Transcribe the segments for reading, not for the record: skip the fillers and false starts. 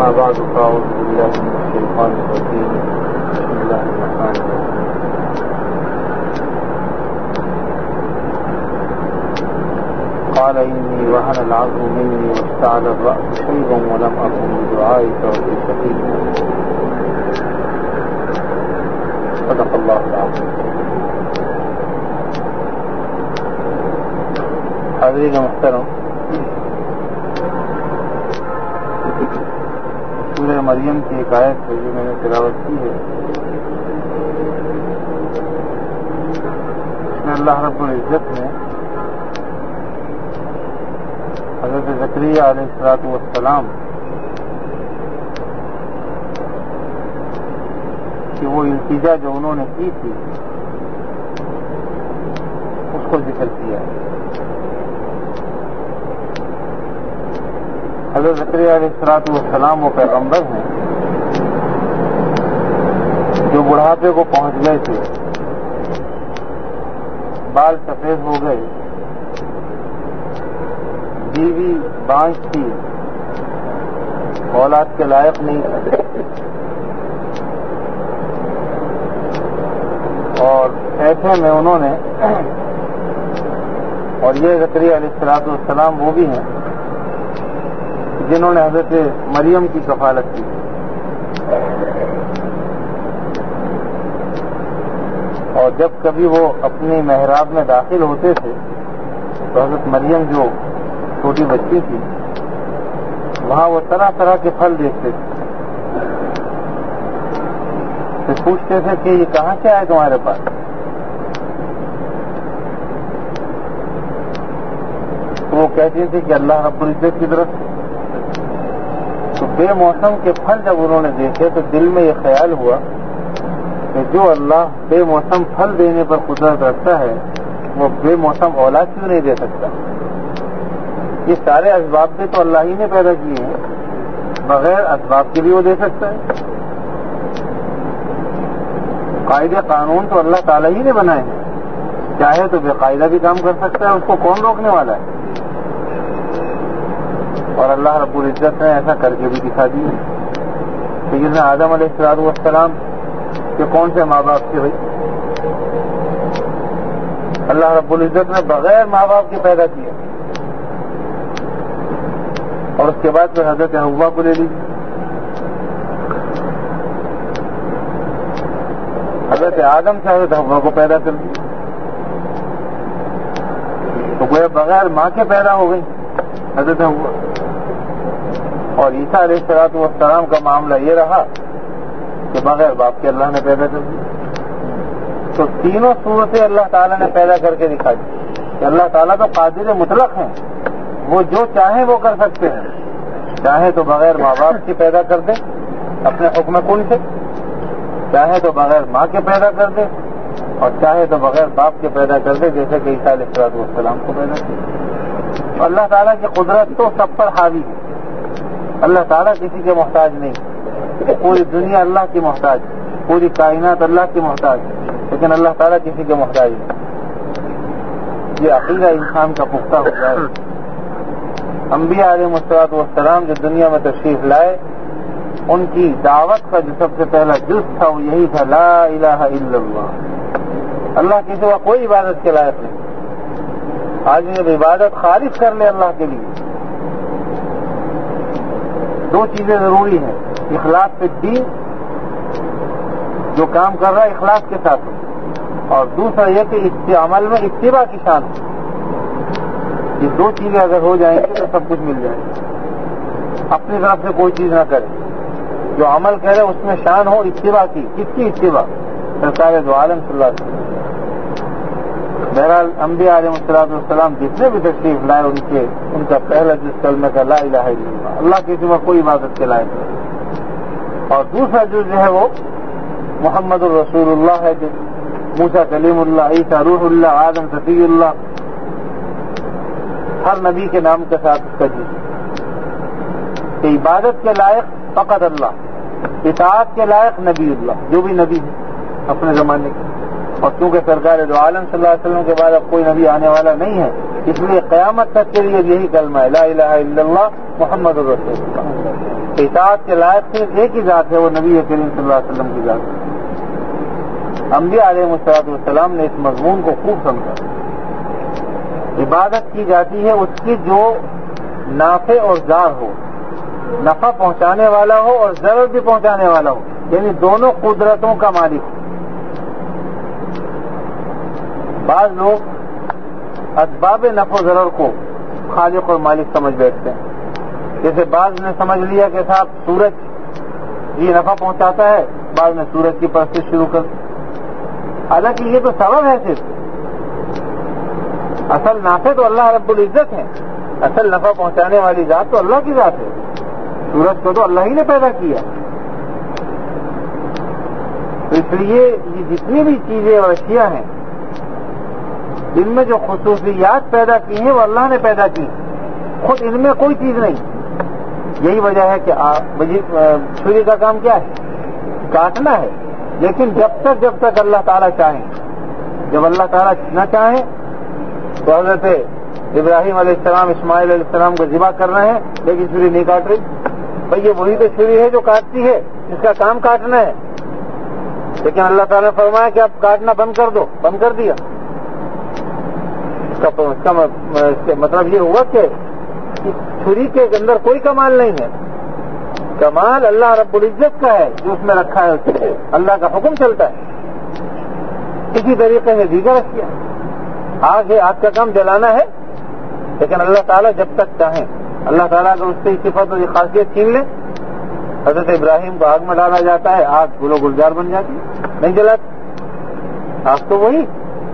أما بعد فأعوذ بالله من الشيطان الرجيم. بسم الله الرحمن الرحيم. قال إني وهن العظم مني واشتعل الرأس شيبا ولم أكن بدعائك رب شقيا. صدق الله العظيم. حاضرین محترم، سورہ مریم کی ایک آیت ہے جو میں نے تلاوت کی ہے. اس میں اللہ رب العزت نے حضرت زکریا علیہ السلام کہ وہ التجا جو انہوں نے کی تھی اس کو ذکر کیا ہے. حضرت زکریا علیہ السلام وہ پیغمبر ہیں جو بڑھاپے کو پہنچ گئے تھے، بال سفید ہو گئے، بیوی بانج تھی، اولاد کے لائق نہیں تھے، اور ایسے میں انہوں نے، اور یہ زکریا علیہ السلام وہ بھی ہیں جنہوں نے حضرت مریم کی کفالت کی. اور جب کبھی وہ اپنی محراب میں داخل ہوتے تھے تو حضرت مریم جو چھوٹی بچی تھی وہاں وہ طرح طرح کے پھل دیکھتے تھے. پھر پوچھتے تھے کہ یہ کہاں سے آئے تمہارے پاس؟ تو وہ کہتی تھی کہ اللہ رب العزت کی طرف. تو بے موسم کے پھل جب انہوں نے دیکھے تو دل میں یہ خیال ہوا کہ جو اللہ بے موسم پھل دینے پر قدرت رکھتا ہے وہ بے موسم اولاد کیوں نہیں دے سکتا؟ یہ سارے اسباب بھی تو اللہ ہی نے پیدا کیے ہیں، بغیر اسباب کے بھی وہ دے سکتا ہے. قاعدے قانون تو اللہ تعالیٰ ہی نے بنائے ہیں، چاہے تو بے قاعدہ بھی کام کر سکتا ہے، اس کو کون روکنے والا ہے؟ اور اللہ رب العزت نے ایسا کر کے بھی دکھا دی. سیدنا آدم علیہ السلام کے کون سے ماں باپ تھے بھائی؟ اللہ رب العزت نے بغیر ماں باپ کے پیدا کیا، اور اس کے بعد پھر حضرت حوا کو لے لیجیے. حضرت آدم سے حضرت حوا کو پیدا کر دیا، تو وہ بغیر ماں کے پیدا ہو گئی حضرت حوا. اور عیسیٰ علیہ السلام کا معاملہ یہ رہا کہ بغیر باپ کے اللہ نے پیدا کر دیا. تو تینوں صورتیں اللہ تعالیٰ نے پیدا کر کے دکھا دی کہ اللہ تعالیٰ تو قادر مطلق ہیں، وہ جو چاہیں وہ کر سکتے ہیں. چاہے تو بغیر ماں باپ کے پیدا کر دیں اپنے حکم کن سے، چاہے تو بغیر ماں کے پیدا کر دیں، اور چاہے تو بغیر باپ کے پیدا کر دیں جیسے کہ عیسیٰ علیہ السلام کو پیدا کیا. اللہ تعالیٰ کی قدرت تو سب پر حاوی ہے. اللہ تعالیٰ کسی کے محتاج نہیں، پوری دنیا اللہ کی محتاج، پوری کائنات اللہ کی محتاج، لیکن اللہ تعالیٰ کسی کے محتاج نہیں. یہ عقیدہ انسان کا پختہ ہو جائے. انبیاء علیہ السلام جو دنیا میں تشریف لائے ان کی دعوت کا جو سب سے پہلا جز تھا وہ یہی تھا، لا الہ الا اللہ. اللہ کے سوا کوئی عبادت کے لائق نہیں. آدمی جب عبادت خالص کر لے اللہ کے لیے، دو چیزیں ضروری ہیں: اخلاص فی الدین، جو کام کر رہا ہے اخلاص کے ساتھ ہو، اور دوسرا یہ کہ اس عمل میں اتباع کی شان ہو. یہ دو چیزیں اگر ہو جائیں گی تو سب کچھ مل جائے گا. اپنی طرف سے کوئی چیز نہ کرے، جو عمل کرے اس میں شان ہو اتباع کی. کس کی اتباع؟ سرکار دو عالم صلی اللہ علیہ وسلم. بہرحال انبیاء علیہ السلام جتنے بھی تشریف لائے ان کا پہلا جز کلمہ کا لا الہ الا اللہ، اللہ کے سوا کوئی عبادت کے لائق نہیں. اور دوسرا جز جو ہے وہ محمد الرسول اللہ ہے، جو موسیٰ کلیم اللہ، عیسیٰ روح اللہ، آدم صفی اللہ، ہر نبی کے نام کے ساتھ اس کا جز کہ عبادت کے لائق فقط اللہ، اطاعت کے لائق نبی اللہ، جو بھی نبی ہے اپنے زمانے کے. اور کیونکہ سرکار دو عالم صلی اللہ علیہ وسلم کے بعد اب کوئی نبی آنے والا نہیں ہے، اس لیے قیامت تک کے لیے یہی کلمہ ہے لا الہ الا اللہ محمد الرسول اللہ. اطاعت کے لائق صرف ایک ہی ذات ہے، وہ نبی کریم صلی اللہ علیہ وسلم کی ذات ہے. انبیاء علیہ السلام نے اس مضمون کو خوب سمجھا. عبادت کی جاتی ہے اس کی جو نافع اور ضار ہو، نفع پہنچانے والا ہو اور ضرر بھی پہنچانے والا ہو، یعنی دونوں قدرتوں کا مالک ہو. بعض لوگ اسباب نفع و ضرر کو خالق اور مالک سمجھ بیٹھتے ہیں. جیسے بعض نے سمجھ لیا کہ صاحب سورج یہ نفع پہنچاتا ہے، بعض نے سورج کی پرستش شروع کر. حالانکہ یہ تو سبب ہے، صرف اصل نافع تو اللہ رب العزت ہے، اصل نفع پہنچانے والی ذات تو اللہ کی ذات ہے. سورج کو تو اللہ ہی نے پیدا کیا. تو اس لیے یہ جتنی بھی چیزیں اور اشیاء ہیں ان میں جو خصوصیات پیدا کی ہیں وہ اللہ نے پیدا کی، خود ان میں کوئی چیز نہیں. یہی وجہ ہے کہ چھری کا کام کیا ہے؟ کاٹنا ہے. لیکن جب تک اللہ تعالیٰ چاہیں. جب اللہ تعالیٰ نہ چاہیں تو حضرت ابراہیم علیہ السلام اسماعیل علیہ السلام کو ذبح کرنا ہے لیکن چھری نہیں کاٹ رہی. بھئی یہ وہی تو چھری ہے جو کاٹتی ہے، اس کا کام کاٹنا ہے. لیکن اللہ تعالیٰ نے فرمایا کہ اب کاٹنا بند کر دو، بند کر دیا. اس کا مطلب یہ ہوا کہ چھری کے اندر کوئی کمال نہیں ہے. کمال اللہ رب العزت کا ہے جو اس میں رکھا ہے، اس سے اللہ کا حکم چلتا ہے. اسی طریقے سے دیگر اشیاء، آگ ہے، آگ کا کام جلانا ہے، لیکن اللہ تعالیٰ جب تک چاہیں. اللہ تعالیٰ اگر اس سے صفت اور خاصیت چھین لے، حضرت ابراہیم کو آگ میں ڈالا جاتا ہے، آگ گل و گلزار بن جاتی ہے، نہیں جلاتی آگ تو وہی.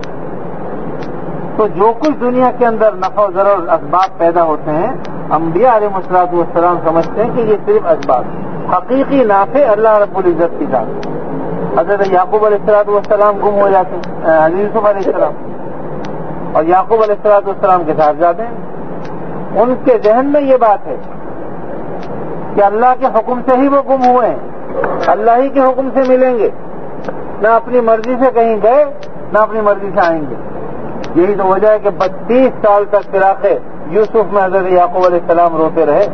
تو جو کچھ دنیا کے اندر نفع و ضرر اسباب پیدا ہوتے ہیں، انبیاء علیہ السلام سمجھتے ہیں کہ یہ صرف اسباب. حقیقی نافع اللہ رب العزت کی ذات. حضرت یعقوب علیہ السلام گم ہو جاتے ہیں، یوسف علیہ السلام، اور یعقوب علیہ السلام کے ساتھ جاتے ہیں. ان کے ذہن میں یہ بات ہے کہ اللہ کے حکم سے ہی وہ گم ہوئے ہیں، اللہ ہی کے حکم سے ملیں گے، نہ اپنی مرضی سے کہیں گئے نہ اپنی مرضی سے آئیں گے. یہی تو وجہ ہے کہ 32 سال تک فراق یوسف میں حضرت یعقوب علیہ السلام روتے رہے.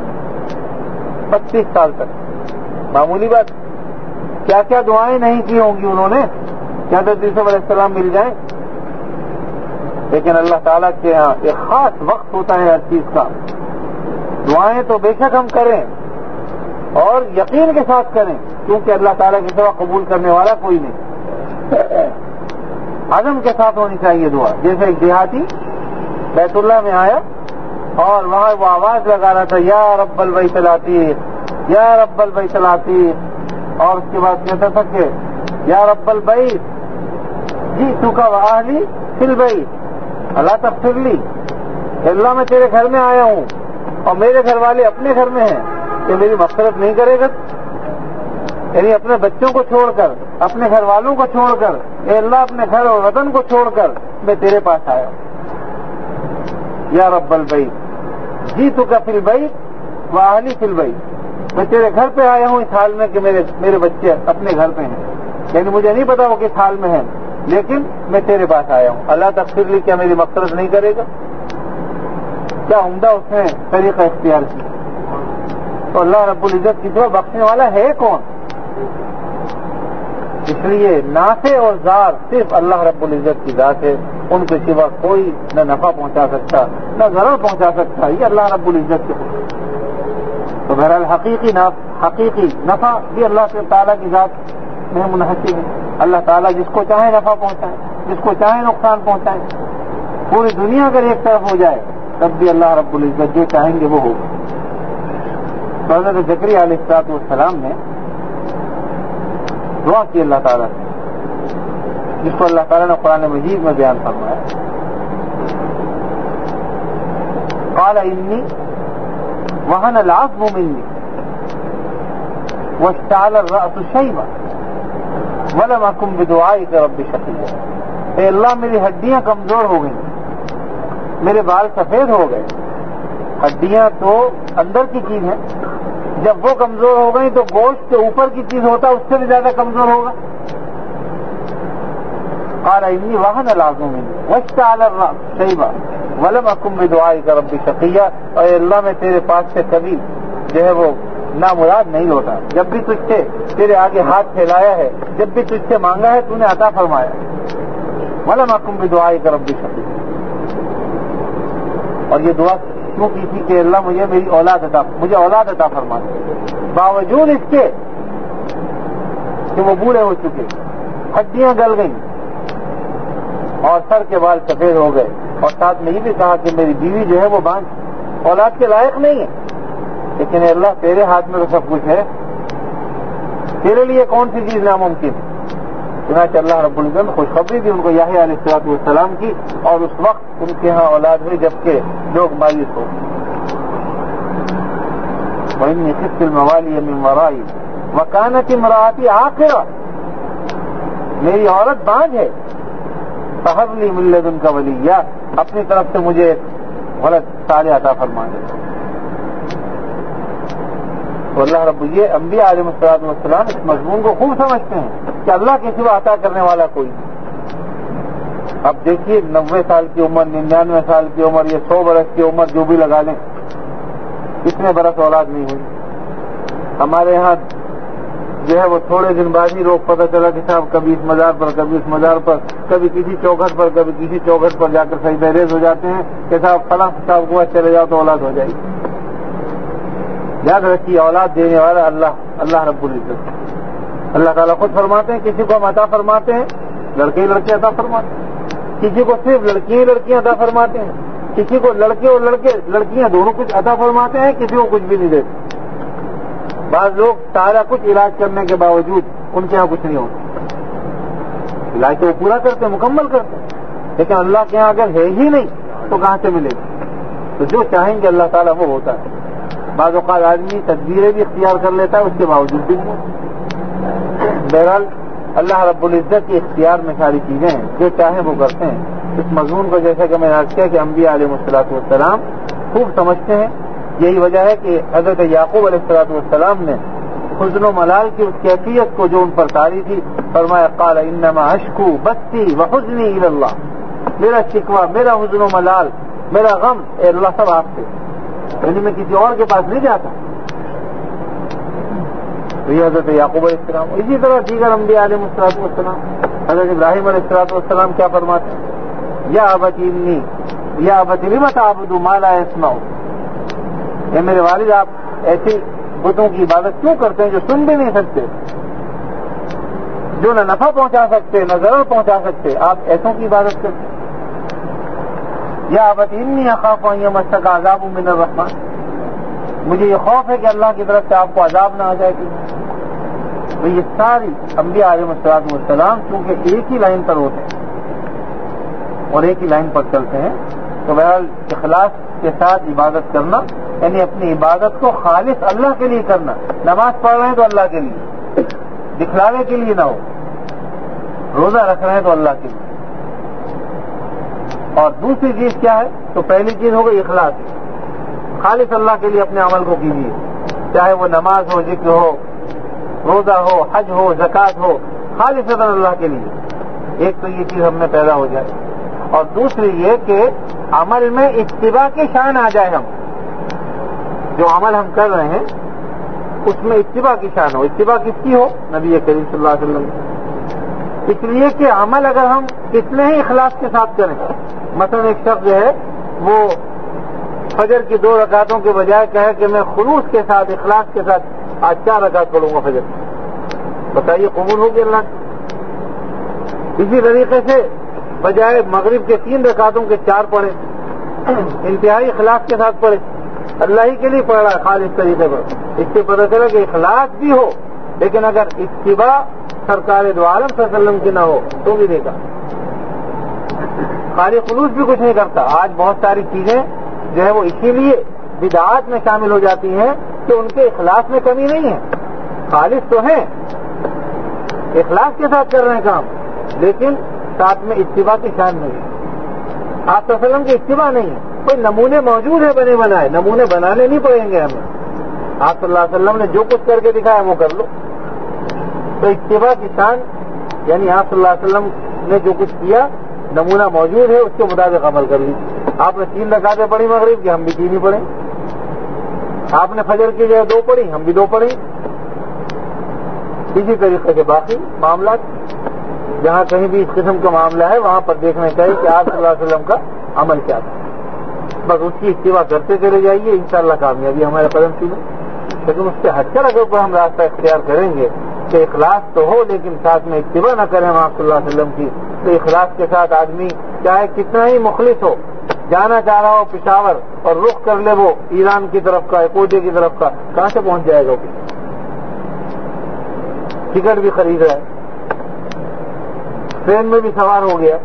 32 سال تک معمولی بات. کیا کیا دعائیں نہیں کی ہوں گی انہوں نے کہ حضرت یوسف علیہ السلام مل جائیں. لیکن اللہ تعالیٰ کے یہاں ایک خاص وقت ہوتا ہے ہر چیز کا. دعائیں تو بے شک ہم کریں اور یقین کے ساتھ کریں، کیونکہ اللہ تعالیٰ کی سوا قبول کرنے والا کوئی نہیں. عزم کے ساتھ ہونی چاہیے دعا. جیسے ایک دیہاتی بیت اللہ میں آیا اور وہاں وہ آواز لگا رہا تھا یا رب البیت العتیق، یا رب البیت العتیق، اور اس کے بعد کہتا تھا کہ یا رب البیت جئتک واہلی فی البیت الا تغفر لی. اللہ میں تیرے گھر میں آیا ہوں اور میرے گھر والے اپنے گھر میں ہیں، کہ میری مغفرت نہیں کرے گا؟ یعنی اپنے بچوں کو چھوڑ کر، اپنے گھر والوں کو چھوڑ کر، اے اللہ اپنے گھر اور وطن کو چھوڑ کر میں تیرے پاس آیا ہوں. یا رب البیت جئتک فی البیت واہلی فی البیت، میں تیرے گھر پہ آیا ہوں اس حال میں کہ میرے بچے اپنے گھر پہ ہیں. یعنی مجھے نہیں پتا وہ کس حال میں ہیں، لیکن میں تیرے پاس آیا ہوں. اللہ تغفر لی، کیا میری مغفرت نہیں کرے گا؟ کیا عمدہ اس نے طریقہ اختیار کیا. تو اللہ رب العزت کی سوا بخشنے والا ہے کون؟ اس لیے نافع اور ضار صرف اللہ رب العزت کی ذات ہے. ان کے سوا کوئی نہ نفع پہنچا سکتا نہ ضرر پہنچا سکتا. یہ اللہ رب العزت کے. تو بہرحال حقیقی نفع بھی اللہ تعالیٰ کی ذات میں منحصر ہے. اللہ تعالیٰ جس کو چاہے نفع پہنچائے، جس کو چاہے نقصان پہنچائے. پوری دنیا اگر ایک طرف ہو جائے تب بھی اللہ رب العزت جو چاہیں گے وہ ہوگا. تو حضرت زکریا علیہ السلام نے دعا کی اللہ تعالیٰ سے، جس کو اللہ تعالیٰ نے قرآن مجید میں بیان فرمایا. قال انی وہن العظم منی واشتعل الرأس شیبا ولم اکن بدعائک رب شقیا. اے اللہ میری ہڈیاں کمزور ہو گئیں، میرے بال سفید ہو گئے. ہڈیاں تو اندر کی چیز ہے، جب وہ کمزور ہو گئی تو گوشت کے اوپر کی چیز ہوتا ہے اس سے بھی زیادہ کمزور ہوگا. قال انی وہن العظم منی واشتعل الرأس شیبا ولم اکن بدعائک رب شقیہ، اور اے اللہ میں تیرے پاس سے کبھی جو ہے وہ نامراد نہیں لوٹا، جب بھی تجھ سے تیرے آگے ہاتھ پھیلایا ہے، جب بھی تجھ سے مانگا ہے تو نے عطا فرمایا۔ ولم اکن بدعائک رب شقیہ، اور یہ دعا کیوں کی تھی کہ اللہ مجھے اولاد عطا فرما دے، باوجود اس کے کہ وہ بوڑھے ہو چکے، ہڈیاں گل گئیں اور سر کے بال سفید ہو گئے، اور ساتھ میں یہ بھی کہا کہ میری بیوی جو ہے وہ بانجھ اولاد کے لائق نہیں ہے، لیکن اے اللہ تیرے ہاتھ میں تو سب کچھ ہے، تیرے لیے کون سی چیز ناممکن ہے؟ چنانچہ اللہ رب العزت نے خوشخبری دی ان کو یحییٰ علیہ السلام کی، اور اس وقت ان کے ہاں اولاد ہوئی جبکہ لوگ مایوس ہو۔ وَإِنِّي خِفْتُ الْمَوَالِيَ مِنْ وَرَائِي وَكَانَتِ امْرَأَتِي عَاقِرًا، میری عورت بانجھ ہے، فَهَبْ لِي مِن لَّدُنكَ وَلِيًّا، اپنی طرف سے مجھے غلط صالح عطا فرما دے۔ تو اللہ رب یہ انبیاء علیہ السلام اس مضمون کو خوب سمجھتے ہیں کہ اللہ کے سوا عطا کرنے والا کوئی نہیں۔ اب دیکھیے 90 سال کی عمر، 99 سال کی عمر، یہ 100 برس کی عمر جو بھی لگا لیں، کتنے برس اولاد نہیں ہوئی۔ ہمارے ہاں جو ہے وہ تھوڑے دن بعد ہی لوگ پتہ چلا کہ صاحب کبھی اس مزار پر، کبھی اس مزار پر، کبھی کسی چوکھٹ پر، کبھی کسی چوکھٹ پر جا کر سجدہ ریز ہو جاتے ہیں کہ صاحب فلاں صاحب کو چلے جاؤ تو اولاد ہو جائے گی۔ یاد رکھیے اولاد دینے والا اللہ رب العزت۔ اللہ تعالیٰ خود فرماتے ہیں کسی کو ہم عطا فرماتے ہیں لڑکے لڑکے عطا فرماتے ہیں، کسی کو صرف لڑکیاں عطا فرماتے ہیں، کسی کو لڑکے اور لڑکیاں دونوں کچھ عطا فرماتے ہیں، کسی کو کچھ بھی نہیں دیتے۔ بعض لوگ سارا کچھ علاج کرنے کے باوجود ان کے یہاں کچھ نہیں ہوتا، علاج تو وہ پورا کرتے ہیں، مکمل کرتے ہیں، لیکن اللہ کے یہاں اگر ہے ہی نہیں تو کہاں سے ملے گا؟ تو جو چاہیں گے اللہ تعالیٰ وہ ہوتا ہے۔ بعض اوقات آدمی تدبیریں بھی اختیار کر لیتا ہے، اس کے باوجود بھی نہیں۔ بہرحال اللہ رب العزت کے اختیار میں ساری چیزیں ہیں، جو چاہیں وہ کرتے ہیں۔ اس مضمون کو جیسا کہ میں نے عرض کیا کہ انبیاء علیہ السلام خوب سمجھتے ہیں، یہی وجہ ہے کہ حضرت یعقوب علیہ السلام نے حزن و ملال کی اس کیفیت کو جو ان پر طاری تھی فرمایا قال انما اشکو بثی وحزنی الی اللہ، میرا شکوہ، میرا حزن و ملال، میرا غم اے اللہ سب آپ سے، یعنی میں کسی اور کے پاس نہیں جاتا۔ تو یہ حضرت یعقوب علیہ السلام، اسی طرح دیگر انبیاء علیہ السلام، حضرت ابراہیم علیہ السلام کیا فرماتے ہیں؟ یا ابت لم تعبد ما لا يسمع، اے میرے والد آپ ایسی بتوں کی عبادت کیوں کرتے ہیں جو سن بھی نہیں سکتے، جو نہ نفع پہنچا سکتے نہ ضرر پہنچا سکتے، آپ ایسوں کی عبادت کرتے ہیں۔ یا ابت انی اخاف ان یمسک عذاب من الرحمن، مجھے یہ خوف ہے کہ اللہ کی طرف سے آپ کو عذاب نہ آ جائے گی۔ تو یہ ساری انبیاء علیہ السلام کیونکہ ایک ہی لائن پر ہوتے ہیں اور ایک ہی لائن پر چلتے ہیں، تو بہرحال اخلاص کے ساتھ عبادت کرنا، یعنی اپنی عبادت کو خالص اللہ کے لیے کرنا۔ نماز پڑھ رہے ہیں تو اللہ کے لیے، دکھلاوے کے لیے نہ ہو، روزہ رکھ رہے ہیں تو اللہ کے لیے۔ اور دوسری چیز کیا ہے؟ تو پہلی چیز ہو گئی اخلاص، خالص اللہ کے لیے اپنے عمل کو کیجیے، چاہے وہ نماز ہو، ذکر ہو، روزہ ہو، حج ہو، زکوٰۃ ہو، خالص اللہ کے لیے۔ ایک تو یہ چیز ہم میں پیدا ہو جائے، اور دوسری یہ کہ عمل میں اتباع کی شان آ جائے، ہم جو عمل ہم کر رہے ہیں اس میں اتباع کی شان ہو۔ اتباع کس کی ہو؟ نبی کریم صلی اللہ علیہ وسلم۔ اس لیے کہ عمل اگر ہم کتنے ہی اخلاص کے ساتھ کریں، مثلا ایک شخص جو ہے وہ فجر کی 2 رکعتوں کے بجائے کہے کہ میں خلوص کے ساتھ، اخلاص کے ساتھ آج 4 رکعت پڑھوں گا فجر، بتائیے قبول ہوگی اللہ کی؟ اسی طریقے سے بجائے مغرب کے 3 رکعتوں کے 4 پڑھے، انتہائی اخلاص کے ساتھ پڑھے، اللہ ہی کے لیے پڑھ رہا ہے خالص طریقے پر، اس سے پتہ چلا کہ اخلاص بھی ہو، لیکن اگر اتباع سرکار دو عالم صلی اللہ علیہ وسلم کی نہ ہو تو بھی دیکھا خالی خلوص بھی کچھ نہیں کرتا۔ آج بہت ساری چیزیں جو ہے وہ اسی لیے بدعات میں شامل ہو جاتی ہیں کہ ان کے اخلاص میں کمی نہیں ہے، خالص تو ہیں، اخلاص کے ساتھ کر رہے ہیں کام، لیکن ساتھ میں اتباع کی شان نہیں ہے۔ آپ صلی اللہ علیہ وسلم کی اتباع نہیں ہے، کوئی نمونے موجود ہے بنے بنائے، نمونے بنانے نہیں پڑیں گے ہمیں، آپ صلی اللہ علیہ وسلم نے جو کچھ کر کے دکھایا وہ کر لو۔ تو اتباع کی شان یعنی آپ صلی اللہ علیہ وسلم نے جو کچھ کیا نمونہ موجود ہے اس کے مطابق عمل کر لیجیے. آپ نے 3 رکعتیں پڑھی مغرب کی، ہم بھی 3 ہی پڑھیں. آپ نے فجر کی جگہ 2 پڑھی، ہم بھی 2 پڑھیں. اسی طریقے سے باقی معاملات جہاں کہیں بھی اس قسم کا معاملہ ہے وہاں پر دیکھنا چاہیے کہ آپ صلی اللہ علیہ وسلم کا عمل کیا تھا. بس اس کی اتباع کرتے چلے جائیے، انشاءاللہ کامیابی ہمارے قدم کی میں. لیکن اس سے ہٹ کر اگر کوئی ہم راستہ اختیار کریں گے کہ اخلاص تو ہو لیکن ساتھ میں اتباع نہ کریں آپ صلی اللہ علیہ وسلم کی، تو اخلاص کے ساتھ آدمی چاہے کتنا ہی مخلص ہو، جانا چاہ رہا ہو پشاور اور رخ کر لے وہ ایران کی طرف کا، کوئٹے کی طرف کا، کہاں سے پہنچ جائے گا؟ ٹکٹ بھی خرید رہا ہے، ٹرین میں بھی سوار ہو گیا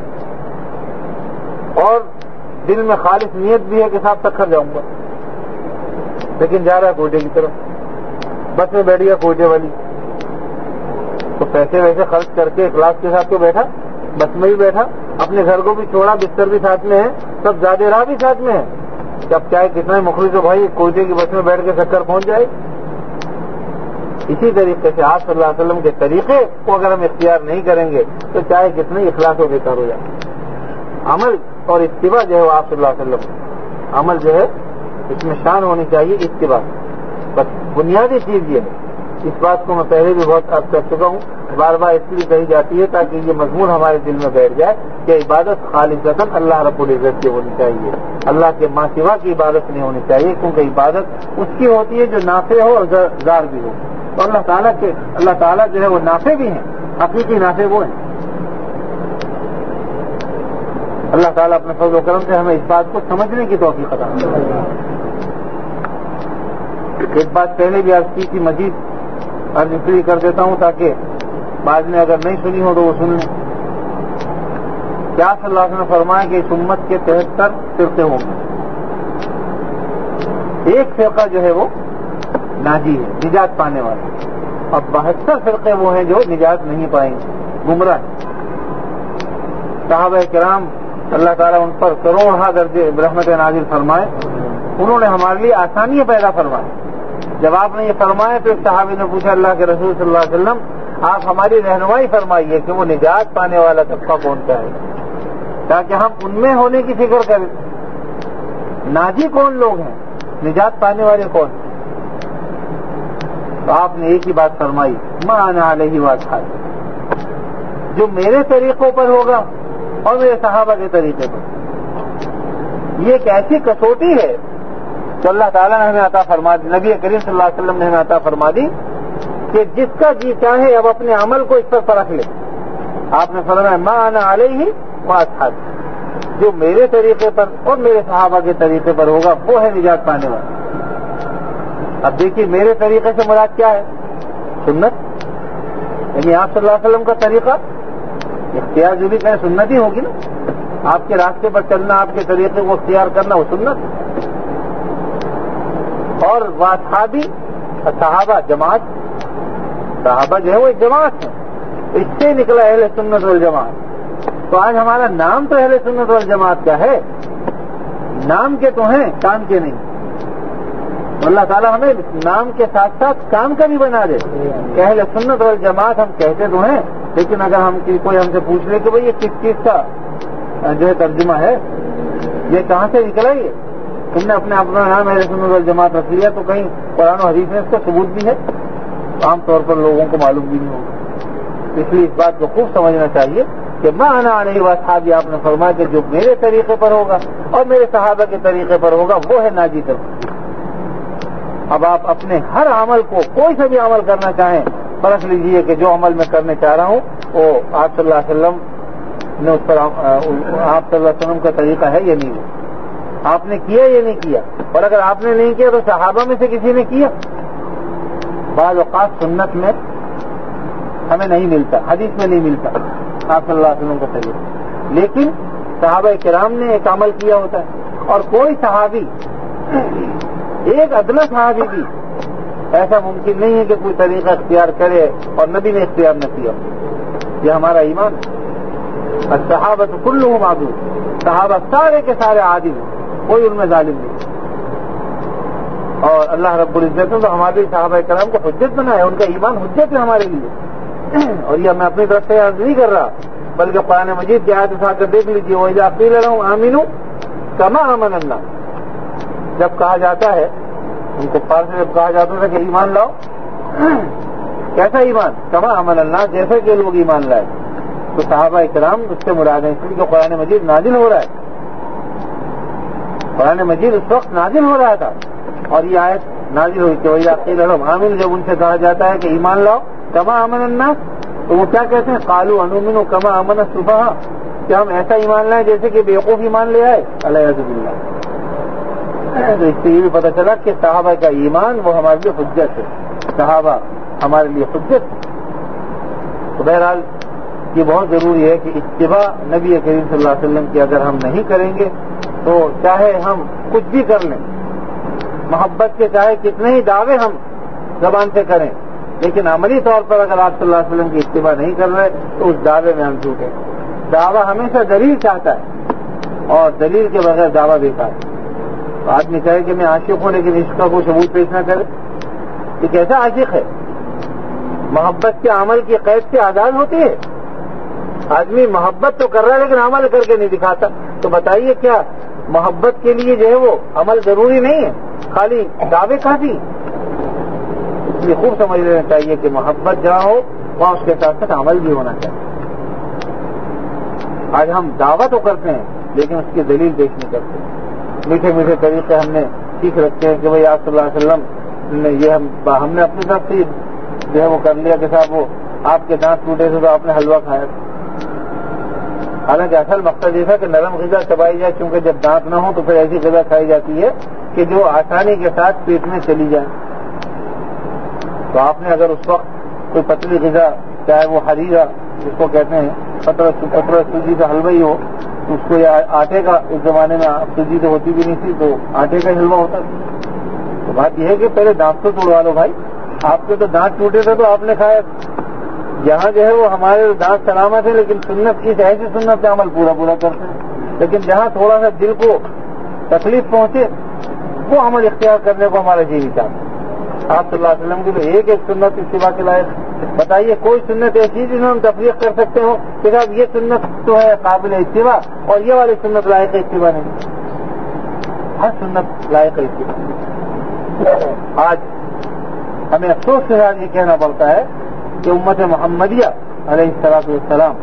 اور دل میں خالص نیت بھی ہے کہ صاحب تک کر جاؤں گا، لیکن جا رہا ہے کوئٹے کی طرف. بس میں بیٹھ گیا کوئٹے والی، تو پیسے ویسے خرچ کر کے اخلاص کے ساتھ تو بیٹھا، بس میں ہی بیٹھا، اپنے گھر کو بھی چھوڑا، بستر بھی ساتھ میں ہے، سب زیادہ راہ بھی ساتھ میں ہے. جب چاہے کتنا ہی مخلص ہو بھائی، کوئٹے کی بس میں بیٹھ کے چکر پہنچ جائے. اسی طریقے سے آپ صلی اللہ علیہ وسلم کے طریقے کو اگر ہم اختیار نہیں کریں گے تو چاہے کتنے اخلاص ہو بیکار ہو جائے. عمل اور اتباع جو ہے وہ آپ صلی اللہ علیہ وسلم عمل جو ہے اس میں شان ہونی چاہیے، اتباع بس بنیادی چیز یہ ہے. اس بات کو میں پہلے بھی بہت عرض کر چکا ہوں، بار بار اس لیے کہی جاتی ہے تاکہ یہ مضمون ہمارے دل میں بیٹھ جائے کہ عبادت خالصتاً اللہ رب العزت کی ہونی چاہیے، اللہ کے ماں سوا کی عبادت نہیں ہونی چاہیے، کیونکہ عبادت اس کی ہوتی ہے جو نافع ہو اور زار بھی ہو. تو اللہ تعالیٰ جو ہے وہ نافع بھی ہیں، حقیقی نافع وہ ہیں. اللہ تعالیٰ اپنے فضل و کرم سے ہمیں اس بات کو سمجھنے کی توفیق عطا فرمائے. ایک بات پہلے بھی عرض کی تھی، مزید عرض اس لیے کر دیتا ہوں تاکہ بعد میں اگر نہیں سنی ہو تو وہ سن لیں. کیا صلی اللہ علیہ وسلم نے فرمایا کہ اس امت کے 73 فرقے ہوں گے، ایک فرقہ جو ہے وہ ناجی ہے، نجات پانے والا، اور 72 فرقے وہ ہیں جو نجات نہیں پائیں گے، گمراہ ہیں. صحابہ کرام اللہ تعالیٰ ان پر کروڑہا درجے رحمت نازل فرمائے، انہوں نے ہمارے لیے آسانیاں پیدا فرمائے. جب آپ نے یہ فرمایا تو ایک صحابی نے پوچھا اللہ کے رسول صلی اللہ علیہ وسلم آپ ہماری رہنمائی فرمائیے کہ وہ نجات پانے والا طبقہ کون سا ہے، تاکہ ہم ان میں ہونے کی فکر کریں. ناجی کون لوگ ہیں، نجات پانے والے کون؟ تو آپ نے ایک ہی بات فرمائی، ما انا علیہ واصحابی، جو میرے طریقوں پر ہوگا اور میرے صحابہ کے طریقے پر. یہ ایک ایسی کسوٹی ہے تو اللہ تعالیٰ نے ہمیں عطا فرما دی، نبی کریم صلی اللہ علیہ وسلم نے ہمیں عطا فرما دی کہ جس کا جی چاہے اب اپنے عمل کو اس پر پرکھ لے. آپ نے فرمایا ما انا علیہ واصحابی، جو میرے طریقے پر اور میرے صحابہ کے طریقے پر ہوگا وہ ہے نجات پانے والا. اب دیکھیے میرے طریقے سے مراد کیا ہے؟ سنت، یعنی آپ صلی اللہ علیہ وسلم کا طریقہ. اختیار جو بھی کہیں سنت ہی ہوگی نا، آپ کے راستے پر چلنا، آپ کے طریقے کو اختیار کرنا وہ سنت. اور واصحابی صحابہ جماعت، صحابہ جو ہے وہ ایک جماعت ہے، اس سے نکلا اہل سنت والجماعت. تو آج ہمارا نام تو اہل سنت والجماعت کا ہے، نام کے تو ہیں کام کے نہیں. اللہ تعالیٰ ہمیں نام کے ساتھ ساتھ کام کا بھی بنا دے کہ اہل سنت والجماعت ہم کہتے تو ہیں، لیکن اگر ہم کوئی ہم سے پوچھ لے کہ بھائی یہ کس چیز کا جو ہے ترجمہ ہے، یہ کہاں سے نکلا، یہ تم نے اپنا نام اہل سنت والجماعت رکھ لیا، تو کہیں قرآن و حدیث میں اس کا ثبوت بھی ہے؟ عام طور پر لوگوں کو معلوم بھی نہیں ہوگا. اس لیے اس بات کو خوب سمجھنا چاہیے کہ ما انا علیہ واصحابی، آپ نے فرمایا کہ جو میرے طریقے پر ہوگا اور میرے صحابہ کے طریقے پر ہوگا وہ ہے ناجی طبقہ. اب آپ اپنے ہر عمل کو، کوئی سا بھی عمل کرنا چاہیں، پرکھ لیجیے کہ جو عمل میں کرنے چاہ رہا ہوں وہ آپ صلی اللہ علیہ وسلم نے اس پر آپ صلی اللہ علیہ وسلم کا طریقہ ہے یا نہیں، آپ نے کیا یا نہیں کیا. اور اگر آپ نے نہیں کیا تو صحابہ میں سے کسی نے کیا. بعض اوقات سنت میں ہمیں نہیں ملتا، حدیث میں نہیں ملتا آپ صلی اللہ علیہ وسلم کا طریقہ، لیکن صحابہ کرام نے ایک عمل کیا ہوتا ہے. اور کوئی صحابی، ایک ادنا صحابی بھی ایسا ممکن نہیں ہے کہ کوئی طریقہ اختیار کرے اور نبی نے اختیار نہ کیا. یہ ہمارا ایمان. الصحابۃ کلھم عدول، صحابہ سارے کے سارے عادل ہیں، کوئی ان میں ظالم نہیں. اور اللہ رب العزت نے تو ہمارے صحابہ کرام کو حجت بنایا، ان کا ایمان حجت ہے ہمارے لیے. اور یہ میں اپنی طرف سے عرض نہیں کر رہا، بلکہ قرآن مجید کی آیت اٹھا کر دیکھ لیجیے، وَإِذَا قِيلَ لَهُمْ آمِنُوا كَمَا آمَنَ النَّاسُ، جب کہا جاتا ہے ان کو پار سے، جب کہا جاتا تھا کہ ایمان لاؤ، کیسا ایمان؟ کما آمن الناس، جیسے کہ لوگ ایمان لائے، تو صحابہ کرام اس سے مراد ہیں، اس لیے کہ قرآن مجید نازل ہو رہا ہے، قرآن مجید اس وقت نازل ہو رہا تھا، اور یہ آیت نازل ہوئی کہ وَإِذَا قِيلَ لَهُمْ آمِنُوا، جب ان سے کہا جاتا ہے کہ ایمان لاؤ کما آمن الناس، تو وہ کیا کہتے ہیں؟ قالوا انؤمن کما آمن السفہاء، کہ ہم ایسا ایمان لائیں جیسے کہ بیوقوف ایمان لے آئے، الیاذ باللہ۔ تو اس سے یہ بھی پتہ چلا کہ صحابہ کا ایمان وہ ہمارے لیے حجت ہے، صحابہ ہمارے لیے حجت ہے۔ تو بہرحال یہ بہت ضروری ہے کہ اتباع نبی کریم صلی اللہ علیہ وسلم کی اگر ہم نہیں کریں گے تو چاہے ہم کچھ بھی کر لیں، محبت کے چاہے کتنے ہی دعوے ہم زبان سے کریں، لیکن عملی طور پر اگر آپ صلی اللہ علیہ وسلم کی اتباع نہیں کر رہے تو اس دعوے میں ہم جھوٹے۔ دعویٰ ہمیشہ دلیل چاہتا ہے، اور دلیل کے بغیر دعویٰ بیکار ہے۔ تو آدمی کہے کہ میں عاشق ہوں لیکن عشق کا کوئی ثبوت پیش نہ کرے، یہ کیسا عاشق ہے؟ محبت کے عمل کی قید سے آزاد ہوتی ہے؟ آدمی محبت تو کر رہا ہے لیکن عمل کر کے نہیں دکھاتا، تو بتائیے کیا محبت کے لیے جو ہے وہ عمل ضروری نہیں ہے، خالی دعوے کافی؟ اس لیے خوب سمجھ لینا چاہیے کہ محبت جہاں ہو وہاں اس کے ساتھ ساتھ عمل بھی ہونا چاہیے۔ آج ہم دعویٰ تو کرتے ہیں لیکن اس کی دلیل پیش نہیں کرتے، میٹھے میٹھے طریقے ہم نے سیکھ رکھتے ہیں کہ بھائی آپ صلی اللہ علیہ وسلم نے یہ ہم نے اپنی طرف سے جو ہے وہ کر لیا کہ صاحب وہ آپ کے دانت ٹوٹے تھے تو آپ نے حلوہ کھایا، حالانکہ اصل مقصد یہ تھا کہ نرم غذا چبائی جائے، کیونکہ جب دانت نہ ہو تو پھر ایسی غذا کھائی جاتی ہے کہ جو آسانی کے ساتھ پیٹ میں چلی جائے۔ تو آپ نے اگر اس وقت کوئی پتلی غذا، چاہے وہ حریرہ جس کو کہتے ہیں پتر سوجی کا حلوہ ہی ہو، اس کو یا آٹے کا، اس زمانے میں سوجی تو ہوتی بھی نہیں تھی تو آٹے کا حلوہ ہوتا تھا، تو بات یہ ہے کہ پہلے دانت تو توڑوا لو بھائی، آپ کے تو دانت ٹوٹے تھے تو آپ نے کھایا، یہاں جو ہے وہ ہمارے دانت سلامت ہے لیکن سنت کی ایسی سنت سے عمل پورا کرتے ہیں، لیکن جہاں تھوڑا سا دل کو تکلیف پہنچے وہ عمل اختیار کرنے کو ہمارا جی نہیں چاہتا۔ آپ صلی اللہ علیہ وسلم کی تو ایک سنت اتباع کے لائق، بتائیے کوئی سنت ایسی جس میں ہم تفریق کر سکتے ہو کہ صاحب یہ سنت تو ہے قابل اتباع اور یہ والی سنت لائق اتباع نہیں؟ ہر سنت لائق اتباع۔ آج ہمیں افسوس کے ساتھ یہ کہنا پڑتا ہے کہ امت محمدیہ علیہ السلام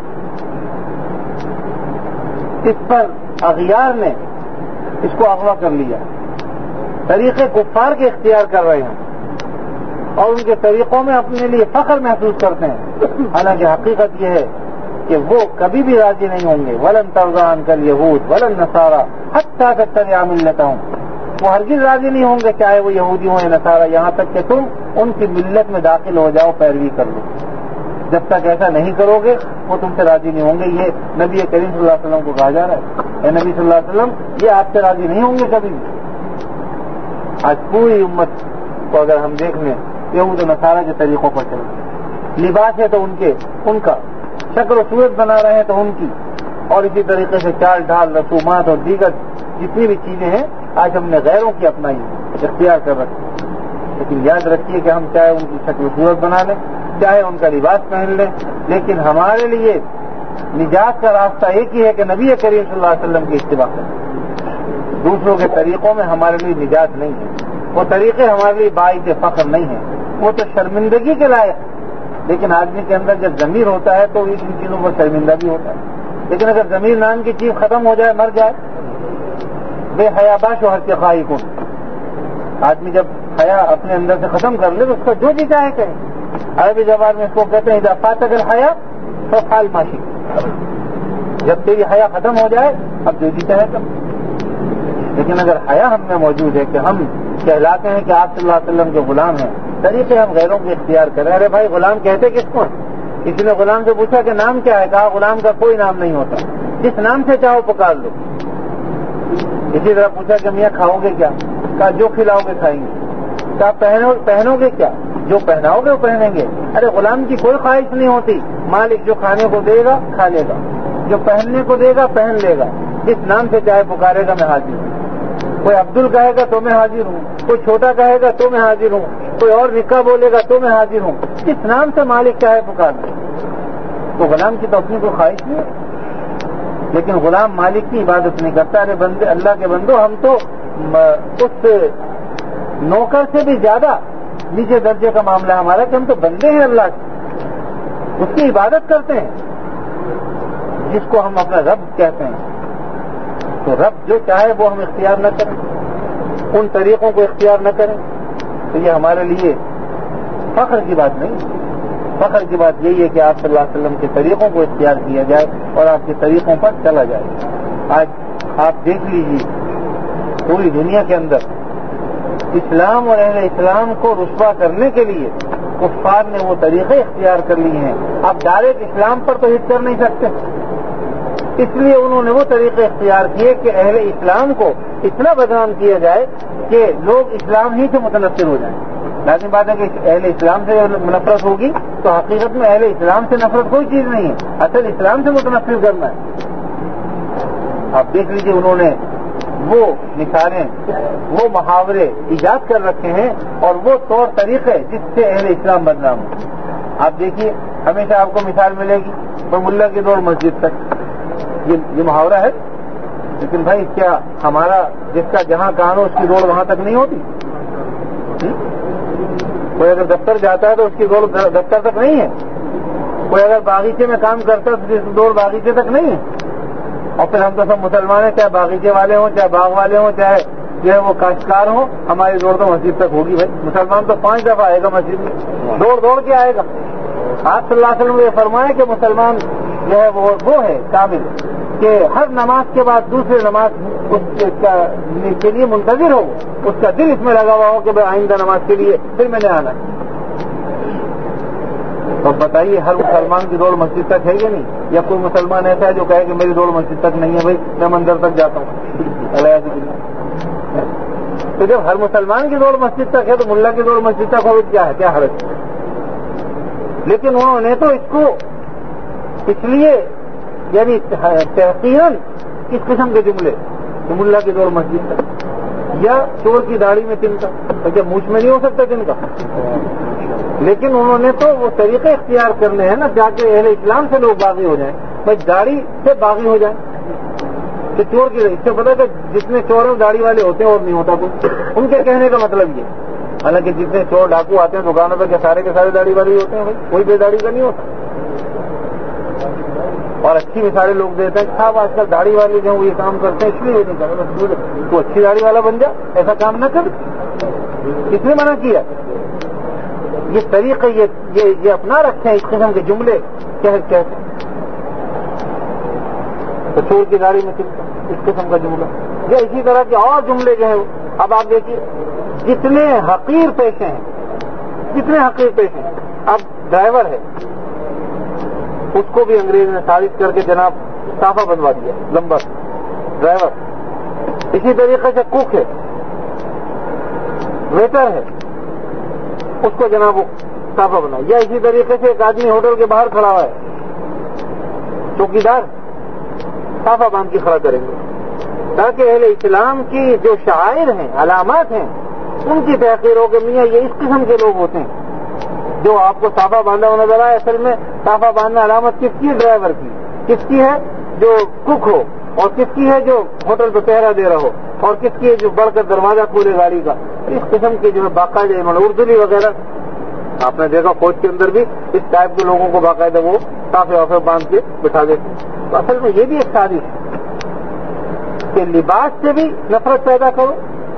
اس پر اغیار نے اس کو اغوا کر لیا، طریقے کفار کے اختیار کر رہے ہیں اور ان کے طریقوں میں اپنے لیے فخر محسوس کرتے ہیں، حالانکہ حقیقت یہ ہے کہ وہ کبھی بھی راضی نہیں ہوں گے۔ وَلَن تَرْضَىٰ عَنكَ الْيَهُودُ وَلَا النَّصَارَىٰ حَتَّىٰ تَتَّبِعَ مِلَّتَهُمْ، وہ ہرگز راضی نہیں ہوں گے چاہے وہ یہودی ہوں یا نصارہ، یہاں تک کہ تم ان کی ملت میں داخل ہو جاؤ، پیروی کر لو۔ جب تک ایسا نہیں کرو گے وہ تم سے راضی نہیں ہوں گے۔ یہ نبی کریم صلی اللہ علیہ وسلم کو کہا جا رہا ہے، اے نبی صلی اللہ علیہ وسلم یہ آپ سے راضی نہیں ہوں گے کبھی بھی۔ آج پوری امت کو اگر ہم دیکھ لیں، یہود و نصارہ کے طریقوں پر چل رہے، لباس ہے تو ان کا، شکل و صورت بنا رہے ہیں تو ان کی، اور اسی طریقے سے چال ڈھال، رسومات اور دیگر جتنی بھی چیزیں ہیں آج ہم نے غیروں کی اپنائی اختیار کر رکھی۔ لیکن یاد رکھیے کہ ہم چاہے ان کی شکل و صورت بنا لیں، چاہے ان کا لباس پہن لیں، لیکن ہمارے لیے نجات کا راستہ ایک ہی ہے کہ نبی کریم صلی اللہ علیہ وسلم کی اتباع کریں۔ دوسروں کے طریقوں میں ہمارے لیے نجات نہیں ہے، وہ طریقے ہمارے لیے باعث فخر نہیں ہیں، وہ تو شرمندگی کے لائق۔ لیکن آدمی کے اندر جب ضمیر ہوتا ہے تو ان چیزوں پر شرمندہ بھی ہوتا ہے، لیکن اگر ضمیر نام کی چیز ختم ہو جائے، مر جائے، بے حیا با شوہر کے خواہی کن، آدمی جب حیا اپنے اندر سے ختم کر لے تو اس کا جو جی چاہے کہے۔ عربی زبان میں اس کو کہتے ہیں اذا فاتک الحیا فافعل ما شئت، جب تیری حیا ختم ہو جائے اب جو جی چاہے کر۔ لیکن اگر حیا ہم میں موجود ہے کہ ہم کہلاتے ہیں کہ آپ صلی اللہ علیہ وسلم کے غلام ہیں، طریقے ہم غیروں کے اختیار کریں۔ ارے بھائی غلام کہتے کس کو ہیں؟ کسی نے غلام سے پوچھا کہ نام کیا ہے؟ کہا غلام کا کوئی نام نہیں ہوتا، جس نام سے چاہو پکار لو۔ اسی طرح پوچھا کہ میاں کھاؤ گے کیا؟ کہا جو کھلاؤ گے کھائیں گے۔ کہا پہنو گے کیا؟ جو پہناؤ گے وہ پہنیں گے۔ ارے غلام کی کوئی خواہش نہیں ہوتی، مالک جو کھانے کو دے گا کھا لے گا، جو پہننے کو دے گا پہن لے گا، جس نام سے چاہے پکارے گا میں حاضر ہوں۔ کوئی عبدل کہے گا تو میں حاضر ہوں، کوئی چھوٹا کہے گا تو میں حاضر ہوں، کوئی اور نکاح بولے گا تو میں حاضر ہوں، جس نام سے مالک چاہے پکار دے۔ تو غلام کی تو اپنی کو خواہش نہیں ہے، لیکن غلام مالک کی عبادت نہیں کرتا. ارے بندے، اللہ کے بندو، ہم تو اس نوکر سے بھی زیادہ نیچے درجے کا معاملہ ہے ہمارا کہ ہم تو بندے ہیں اللہ کے، اس کی عبادت کرتے ہیں جس کو ہم اپنا رب کہتے ہیں. تو رب جو چاہے وہ ہم اختیار نہ کریں، ان طریقوں کو اختیار نہ کریں، تو یہ ہمارے لیے فخر کی بات نہیں. فخر کی بات یہی ہے کہ آپ صلی اللہ علیہ وسلم کے طریقوں کو اختیار کیا جائے اور آپ کے طریقوں پر چلا جائے. آج آپ دیکھ لیجیے پوری دنیا کے اندر اسلام اور اہل اسلام کو رسوا کرنے کے لیے کفار نے وہ طریقے اختیار کر لیے ہیں. آپ ڈائریکٹ اسلام پر تو ہٹ کر نہیں سکتے، اس لیے انہوں نے وہ طریقے اختیار کیے کہ اہل اسلام کو اتنا بدنام کیا جائے کہ لوگ اسلام ہی سے متنفر ہو جائیں. لازم بات ہے کہ اہل اسلام سے نفرت ہوگی تو حقیقت میں اہل اسلام سے نفرت کوئی چیز نہیں ہے، اصل اسلام سے متنفر کرنا ہے. آپ دیکھ لیجیے انہوں نے وہ مثالیں، وہ محاورے ایجاد کر رکھے ہیں اور وہ طور طریقے جس سے اہل اسلام بدنام ہو. آپ دیکھیے ہمیشہ آپ کو مثال ملے گی ملا کی دوڑ مسجد تک، یہ محاورہ ہے، لیکن بھائی کیا ہمارا جس کا جہاں کان ہو اس کی دوڑ وہاں تک نہیں ہوتی؟ کوئی اگر دفتر جاتا ہے تو اس کی دوڑ دفتر تک نہیں ہے. کوئی اگر باغیچے میں کام کرتا ہے تو اس کی دوڑ باغیچے تک نہیں ہے. اور پھر ہم تو سب مسلمان ہیں، چاہے باغیچے والے ہوں، چاہے باغ والے ہوں، چاہے جو ہے وہ کاشتکار ہوں، ہماری دوڑ تو مسجد تک ہوگی. بھائی مسلمان تو 5 دفعہ آئے گا مسجد میں، دوڑ کے آئے گا. آپ صلی اللہ علیہ وسلم نے یہ فرمایا کہ مسلمان جو ہے وہ ہے کامل کہ ہر نماز کے بعد دوسری نماز اس کے لیے منتظر ہو، اس کا دل اس میں لگا ہوا ہو کہ بھائی آئندہ نماز کے لیے پھر میں نے آنا. تو بتائیے ہر مسلمان کی دوڑ مسجد تک ہے یا نہیں؟ یا کوئی مسلمان ایسا ہے جو کہے کہ میری دوڑ مسجد تک نہیں ہے، بھائی میں مندر تک جاتا ہوں. تو جب ہر مسلمان کی دوڑ مسجد تک ہے تو ملا کی دوڑ مسجد تک ہو کیا ہے، کیا حرج؟ لیکن انہوں نے تو اس کو اس لیے یعنی تحقیقاً کس قسم کے جملے کہ ملا کی دوڑ مسجد تک، یا چور کی داڑھی میں تنکا، تو کیا مونچھ میں نہیں ہو سکتا تنکا؟ لیکن انہوں نے تو وہ طریقے اختیار کرنے ہیں نا تاکہ اہل اسلام سے لوگ باغی ہو جائیں. بھائی داڑھی سے باغی ہو جائیں کہ چور کی، اس سے پتا کہ جتنے چور داڑھی والے ہوتے ہیں اور نہیں ہوتا کوئی. ان کے کہنے کا مطلب یہ، حالانکہ جتنے چور ڈاکو آتے ہیں دکانوں پہ کیا سارے کے سارے داڑھی والے ہی ہوتے ہیں؟ بھائی کوئی بے داڑھی کا نہیں ہوتا. اور اچھی مثالیں لوگ دیتے ہیں کہ صاحب آج کل داڑھی والے جو یہ کام کرتے ہیں اس لیے نہیں کر رہے، تو اچھی داڑھی والا بن جا، ایسا کام نہ کر. کس نے منع کیا؟ یہ طریقے یہ اپنا رکھے ہیں اس قسم کے جملے کہتے ہیں. تو چور کی داڑھی میں اس قسم کا جملہ یا اسی طرح کے اور جملے جو ہیں. اب آپ دیکھیے جتنے حقیر پیشے ہیں. اب ڈرائیور ہے، اس کو بھی انگریز نے سازش کر کے جناب صافہ بنوا دیا لمبا ڈرائیور. اسی طریقے سے کوک ہے، ویٹر ہے، اس کو جناب وہ صافہ بنا. یا اسی طریقے سے ایک آدمی ہوٹل کے باہر کھڑا ہوا ہے، چوکیدار، صافہ باندھ کے کھڑا کریں گے تاکہ اہل اسلام کی جو شعائر ہیں، علامات ہیں، ان کی تحقیر ہو کہ میاں یہ اس قسم کے لوگ ہوتے ہیں. جو آپ کو صافہ باندھا ہوا نظر آئے، اصل میں صافہ باندھنا علامت کس کی؟ ڈرائیور کی. کس کی ہے؟ جو کک ہو. اور کس کی ہے؟ جو ہوٹل پہ پہرا دے رہا ہو. اور کس کی ہے؟ جو بڑھ کر دروازہ کھولے گاڑی کا. اس قسم کے جو ہے باقاعدہ اردولی وغیرہ آپ نے دیکھا فوج کے اندر بھی اس ٹائپ کے لوگوں کو باقاعدہ وہ صافے وافے باندھ کے بٹھا دیتے. تو اصل میں یہ بھی ایک سازش ہے کہ لباس سے بھی نفرت پیدا کرو،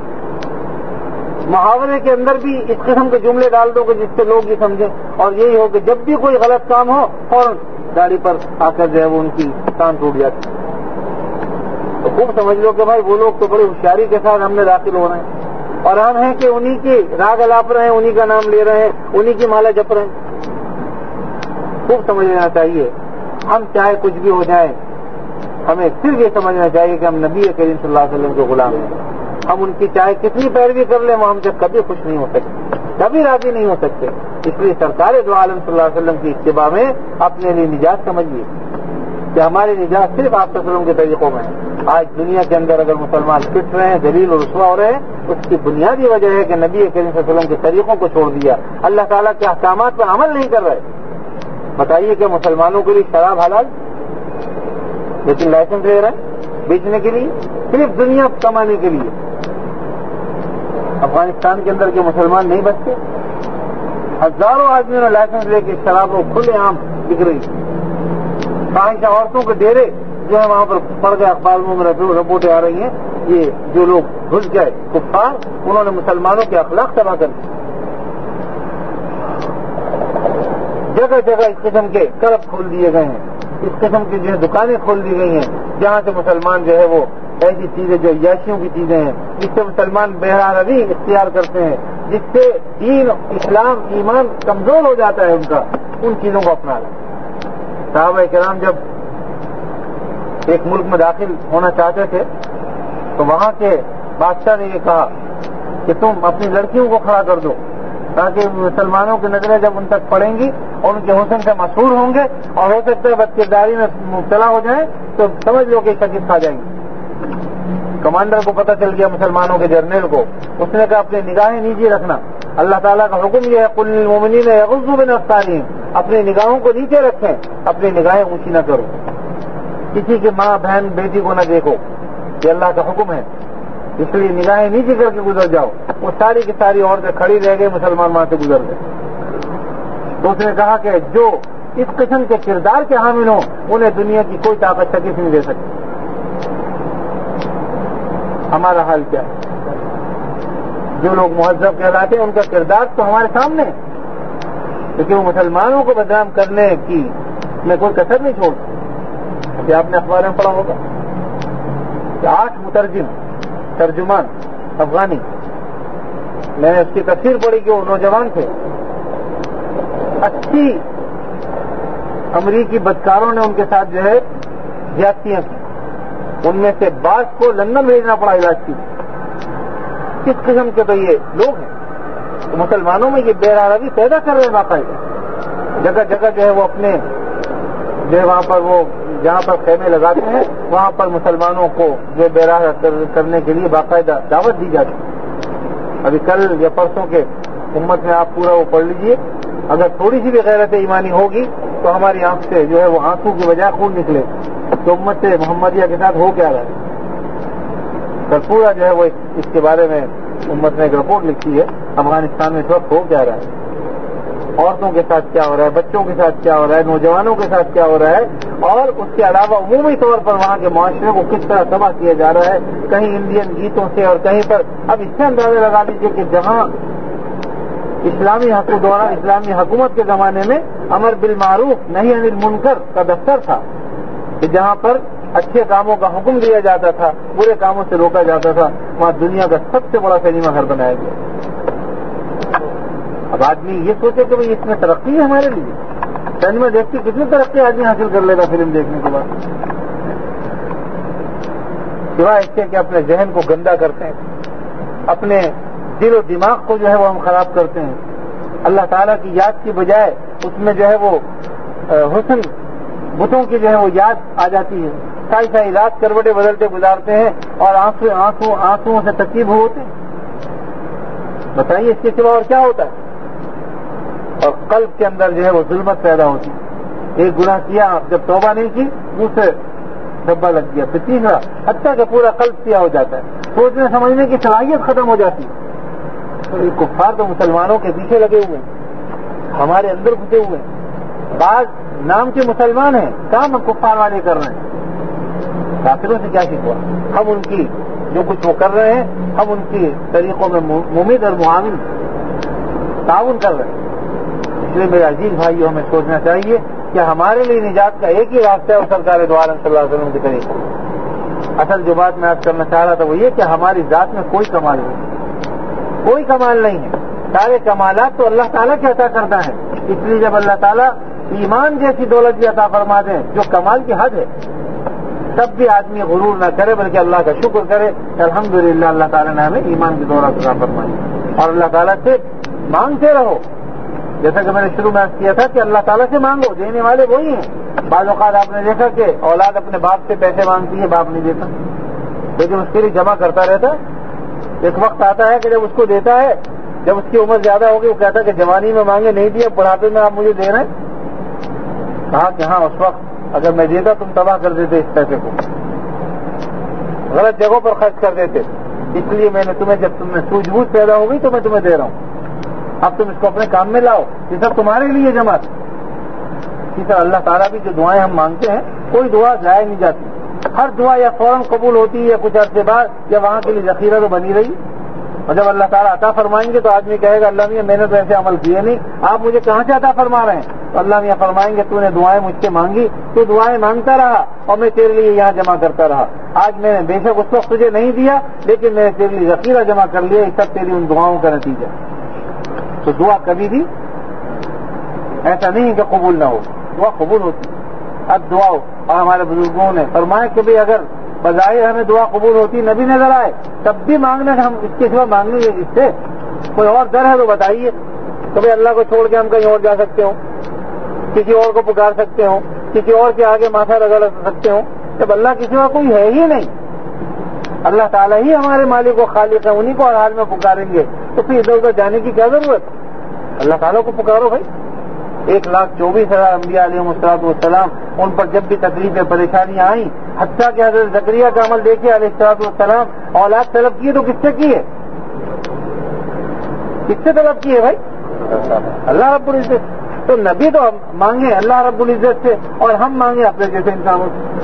محاورے کے اندر بھی اس قسم کے جملے ڈال دو کہ جس سے لوگ یہ سمجھیں. اور یہی ہو کہ جب بھی کوئی غلط کام ہو فوراً گاڑی پر آ کر جو ہے وہ ان کی کان ٹوٹ جاتی. تو خوب سمجھ لو کہ بھائی وہ لوگ تو بڑی ہوشیاری کے ساتھ ہم میں داخل ہو رہے ہیں اور ہم ہیں کہ انہی کی راگ الاپ رہے ہیں، انہی کا نام لے رہے ہیں، انہی کی مالا جپ رہے ہیں. خوب سمجھ لینا چاہیے ہم چاہے کچھ بھی ہو جائیں، ہمیں صرف یہ سمجھنا چاہیے کہ ہم نبی کریم صلی اللہ علیہ وسلم کے غلام ہیں. ہم ان کی چاہے کتنی پیروی کر لیں وہ ہم سے کبھی خوش نہیں ہو سکتے، کبھی راضی نہیں ہو سکتے. اس لیے سرکار دو عالم صلی اللہ علیہ وسلم کی اتباع میں اپنے لیے نجات سمجھیے کہ ہماری نجات صرف آپ صلی اللہ علیہ وسلم کے طریقوں میں ہے. آج دنیا کے اندر اگر مسلمان پٹ رہے ہیں، ذلیل اور رسوا ہو رہے ہیں، اس کی بنیادی وجہ ہے کہ نبی کریم صلی اللہ علیہ وسلم کے طریقوں کو چھوڑ دیا، اللہ تعالیٰ کے احکامات پر عمل نہیں کر رہے. بتائیے کہ مسلمانوں کے لیے شراب حلال، لیکن لائسنس لے رہے ہیں بیچنے کے لیے، صرف دنیا کمانے کے لیے۔ افغانستان کے اندر کے مسلمان نہیں بچتے، ہزاروں آدمیوں نے لائسنس لے کے شراب کو کھلے عام بک رہی، خواہشہ عورتوں کے ڈیرے جو ہے وہاں پر پڑ گئے، اخباروں میں رپورٹیں آ رہی ہیں، یہ جو لوگ گھس گئے کفار، انہوں نے مسلمانوں کے اخلاق تباہ کر دی۔ جگہ جگہ اس قسم کے کلب کھول دیے گئے ہیں، اس قسم کی جو ہے دکانیں کھول دی گئی ہیں، جہاں سے مسلمان جو ہے وہ ایسی چیزیں جو عیاشیوں کی چیزیں ہیں، جس سے مسلمان بہرا روی اختیار کرتے ہیں، جس سے دین، اسلام، ایمان کمزور ہو جاتا ہے ان کا، ان چیزوں کو اپنا لیں۔ صحابہ کرام جب ایک ملک میں داخل ہونا چاہتے تھے تو وہاں کے بادشاہ نے یہ کہا کہ تم اپنی لڑکیوں کو کھڑا کر دو، تاکہ مسلمانوں کی نظریں جب ان تک پڑیں گی اور ان کے حسن سے مسحور ہوں گے اور ہو سکتا ہے بدکرداری میں مبتلا ہو جائیں تو سمجھ لو کہ شکست کھا جائیں گے۔ کمانڈر کو پتہ چل گیا مسلمانوں کے جرنیل کو، اس نے کہا اپنی نگاہیں نیچے رکھنا، اللہ تعالیٰ کا حکم یہ ہے قل للمؤمنین یغضوا من ابصارہم، اپنی نگاہوں کو نیچے رکھیں، اپنی نگاہیں اونچی نہ کرو، کسی کی ماں بہن بیٹی کو نہ دیکھو، یہ اللہ کا حکم ہے، اس لیے نگاہیں نیچے کر کے گزر جاؤ۔ وہ ساری کی ساری عورتیں کھڑی رہ گئی، مسلمان وہاں سے گزر گئے۔ تو اس نے کہا کہ جو اس قسم کے کردار کے حامل ہوں انہیں دنیا کی کوئی طاقت شکست نہیں دے سکتی۔ ہمارا حال کیا ہے؟ جو لوگ مہذب کہلاتے ہیں ان کا کردار تو ہمارے سامنے ہے، لیکن وہ مسلمانوں کو بدنام کرنے کی میں کوئی کسر نہیں چھوڑتا۔ ابھی آپ نے اخبار میں پڑھا ہوگا کہ 8 ترجمان افغانی، میں نے اس کی تفسیر پڑھی کہ وہ نوجوان تھے، 80 امریکی بدکاروں نے ان کے ساتھ جو ہے زیادتیاں کی، ان میں سے بعض کو لندن بھیجنا پڑا علاج کی۔ کس قسم کے تو یہ لوگ ہیں، تو مسلمانوں میں یہ بے روی پیدا کر رہے ہیں باقاعدہ، جگہ جگہ جو ہے وہ اپنے جو ہے وہاں پر وہ جہاں پر خیمے لگاتے ہیں وہاں پر مسلمانوں کو جو بے راہ کرنے کے لیے باقاعدہ دعوت دی جاتی ہے۔ ابھی کل یا پرسوں کے امت میں آپ پورا وہ پڑھ لیجئے، اگر تھوڑی سی بھی غیرت ایمانی ہوگی تو ہماری آنکھ سے جو ہے وہ آنسو کی بجائے خون نکلے تو امت محمدیہ کے ساتھ ہو کیا رہا ہے۔ کل پورا جو ہے وہ اس کے بارے میں امت نے ایک رپورٹ لکھی ہے، افغانستان میں اس وقت ہو کیا رہا ہے، عورتوں کے ساتھ کیا ہو رہا ہے، بچوں کے ساتھ کیا ہو رہا ہے، نوجوانوں کے ساتھ کیا ہو رہا ہے، اور اس کے علاوہ عمومی طور پر وہاں کے معاشرے کو کس طرح تباہ کیا جا رہا ہے، کہیں انڈین گیتوں سے اور کہیں پر۔ اب اس سے اندازہ لگا لیجیے کہ جہاں اسلامی حکومت کے زمانے میں امر بالمعروف نہی عن المنکر کا دفتر تھا، کہ جہاں پر اچھے کاموں کا حکم دیا جاتا تھا، برے کاموں سے روکا جاتا تھا، وہاں دنیا کا سب سے بڑا سنیما گھر بنایا گیا۔ اب آدمی یہ سوچے کہ بھئی اس میں ترقی ہے ہمارے لیے، سنیما دیکھ کے کتنی ترقی آدمی حاصل کر لیتا فلم دیکھنے کے بعد، سوائے اس سے کہ اپنے ذہن کو گندا کرتے ہیں، اپنے دل و دماغ کو جو ہے وہ ہم خراب کرتے ہیں، اللہ تعالیٰ کی یاد کی بجائے اس میں جو ہے وہ حسن بتوں کی جو ہے وہ یاد آ جاتی ہے، ساری ساری رات کروٹیں بدلتے گزارتے ہیں اور آنسوؤں سے تکلیف ہوتے ہیں۔ بتائیے اس کے سوا اور کیا ہوتا ہے؟ اور قلب کے اندر جو ہے وہ ظلمت پیدا ہوتی ہے، ایک گناہ کیا جب توبہ نہیں کی دوسرے دھبا لگ گیا، پھر تیسرا، حتیٰ کہ پورا قلب سیاہ ہو جاتا ہے، سوچنے سمجھنے کی صلاحیت ختم ہو جاتی ہے۔ تو یہ کفار تو مسلمانوں کے پیچھے لگے ہوئے ہیں، ہمارے اندر گھسے ہوئے ہیں، بعض نام کے مسلمان ہیں، کام کفار والے کر رہے ہیں، کافروں سے کیا سیکھوا؟ ہم ان کی جو کچھ وہ کر رہے ہیں ہم ان کی طریقوں میں ممید اور معاون تعاون کر رہے ہیں۔ اس لیے میرے عزیز بھائیو ہمیں سوچنا چاہیے کہ ہمارے لیے نجات کا ایک ہی راستہ ہے، اور سرکار دو عالم صلی اللہ علیہ وسلم کے طریقے۔ اصل جو بات میں آج کرنا چاہ رہا تھا وہ یہ کہ ہماری ذات میں کوئی کمال نہیں، کوئی کمال نہیں ہے، سارے کمالات تو اللہ تعالیٰ کے عطا کرتا ہے۔ اس لیے جب اللہ تعالیٰ ایمان جیسی دولت بھی عطا فرما دیں جو کمال کی حد ہے، تب بھی آدمی غرور نہ کرے بلکہ اللہ کا شکر کرے کہ الحمدللہ اللہ تعالیٰ نے ہمیں ایمان کی دولت عطا فرمائی، اور اللہ تعالیٰ سے مانگتے رہو، جیسا کہ میں نے شروع میں عرض کیا تھا کہ اللہ تعالیٰ سے مانگو، دینے والے وہی ہیں۔ بعض اوقات آپ نے دیکھا کہ اولاد اپنے باپ سے پیسے مانگتی ہے، باپ نہیں دیتا، لیکن اس کے لیے جمع کرتا رہتا ہے۔ ایک وقت آتا ہے کہ جب اس کو دیتا ہے، جب اس کی عمر زیادہ ہوگی وہ کہتا ہے کہ جوانی میں مانگے نہیں دیا، بڑھاپے میں آپ مجھے دے رہے ہیں۔ کہا کہ ہاں اس وقت اگر میں دیتا تم تباہ کر دیتے اس پیسے کو، غلط جگہوں پر خرچ کر دیتے، اس لیے میں نے تمہیں، جب تم میں سوجھ بوجھ پیدا ہو گئی تو میں تمہیں دے رہا ہوں، اب تم اس کو اپنے کام میں لاؤ، یہ سب تمہارے لیے جمع۔ اسی طرح اللہ تعالیٰ بھی جو دعائیں ہم مانگتے ہیں کوئی دعا ضائع نہیں جاتی، ہر دعا یا فوراً قبول ہوتی ہے یا کچھ عرصے بعد، یا وہاں کے لیے ذخیرہ تو بنی رہی، اور جب اللہ تعالیٰ عطا فرمائیں گے تو آدمی کہے گا اللہ میاں میں نے تو ایسے عمل کیے نہیں، آپ مجھے کہاں سے عطا فرما رہے ہیں؟ تو اللہ میاں فرمائیں گے تو نے دعائیں مجھ سے مانگی، تو دعائیں مانگتا رہا اور میں تیرے لیے یہاں جمع کرتا رہا، آج میں نے بے شک اس وقت تجھے نہیں دیا لیکن میں نے تیرے لیے ذخیرہ جمع کر لیا، یہ سب تیری ان دعاؤں کا نتیجہ۔ تو دعا کبھی بھی ایسا نہیں ہے کہ قبول نہ ہو، دعا قبول ہوتی ہے۔ اب دعا، اور ہمارے بزرگوں نے فرمایا کہ بھئی اگر بظاہر ہمیں دعا قبول ہوتی نبی نظر آئے تب بھی مانگنے کا، ہم اس کے سوا مانگنے اس سے کوئی اور در ہے تو بتائیے، تو بھئی اللہ کو چھوڑ کے ہم کہیں اور جا سکتے ہوں، کسی اور کو پکار سکتے ہوں، کسی اور کے آگے ماتھا رگڑ سکتے ہوں، جب اللہ کے سوا کوئی ہے ہی نہیں، اللہ تعالیٰ ہی ہمارے مالک و خالق ہے، انہیں کو ہر حال میں پکاریں گے تو پھر ادھر ادھر جانے کی کیا ضرورت؟ اللہ تعالیٰ کو پکارو بھائی۔ 1,24,000 انبیاء علیہ والسلام، ان پر جب بھی تکلیفیں پریشانیاں آئیں، حتیٰ کہ حضرت زکریا کا عمل دیکھیے علیہ والسلام، اولاد طلب کی تو کس سے کی ہے؟ کس سے طلب کی ہے بھائی؟ اللہ رب العزت۔ تو نبی تو مانگے اللہ رب العزت سے اور ہم مانگے اپنے جیسے انسانوں سے،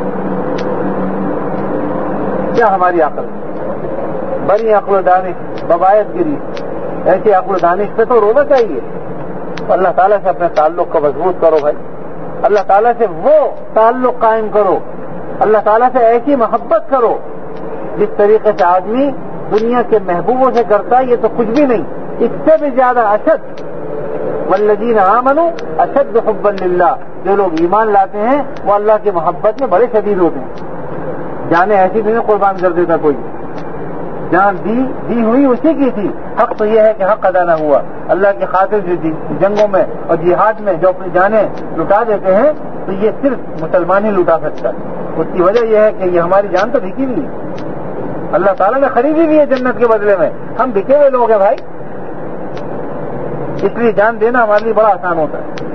کیا ہماری عقل؟ بڑی عقل و دانش ببایت گری، ایسی عقل و دانش پہ تو رونا چاہیے۔ اللہ تعالیٰ سے اپنے تعلق کو مضبوط کرو بھائی، اللہ تعالیٰ سے وہ تعلق قائم کرو، اللہ تعالیٰ سے ایسی محبت کرو جس طریقے سے آدمی دنیا کے محبوبوں سے کرتا ہے، یہ تو کچھ بھی نہیں، اس سے بھی زیادہ اشد، والذین آمنوا اشد حبا للہ، جو لوگ ایمان لاتے ہیں وہ اللہ کی محبت میں بڑے شدید ہوتے ہیں، جانیں ایسی بھی نہیں قربان کر دیتا کوئی، جان دی ہوئی اسی کی تھی، حق تو یہ ہے کہ حق ادا نہ ہوا، اللہ کی خاطر جو جنگوں میں اور جہاد میں جو اپنی جانیں لٹا دیتے ہیں تو یہ صرف مسلمان ہی لٹا سکتا ہے، اس کی وجہ یہ ہے کہ یہ ہماری جان تو بکی ہوئی ہے، اللہ تعالیٰ نے خریدی بھی ہے جنت کے بدلے میں، ہم بکے ہوئے لوگ ہیں بھائی، اس لیے جان دینا ہمارے لیے بڑا آسان ہوتا ہے،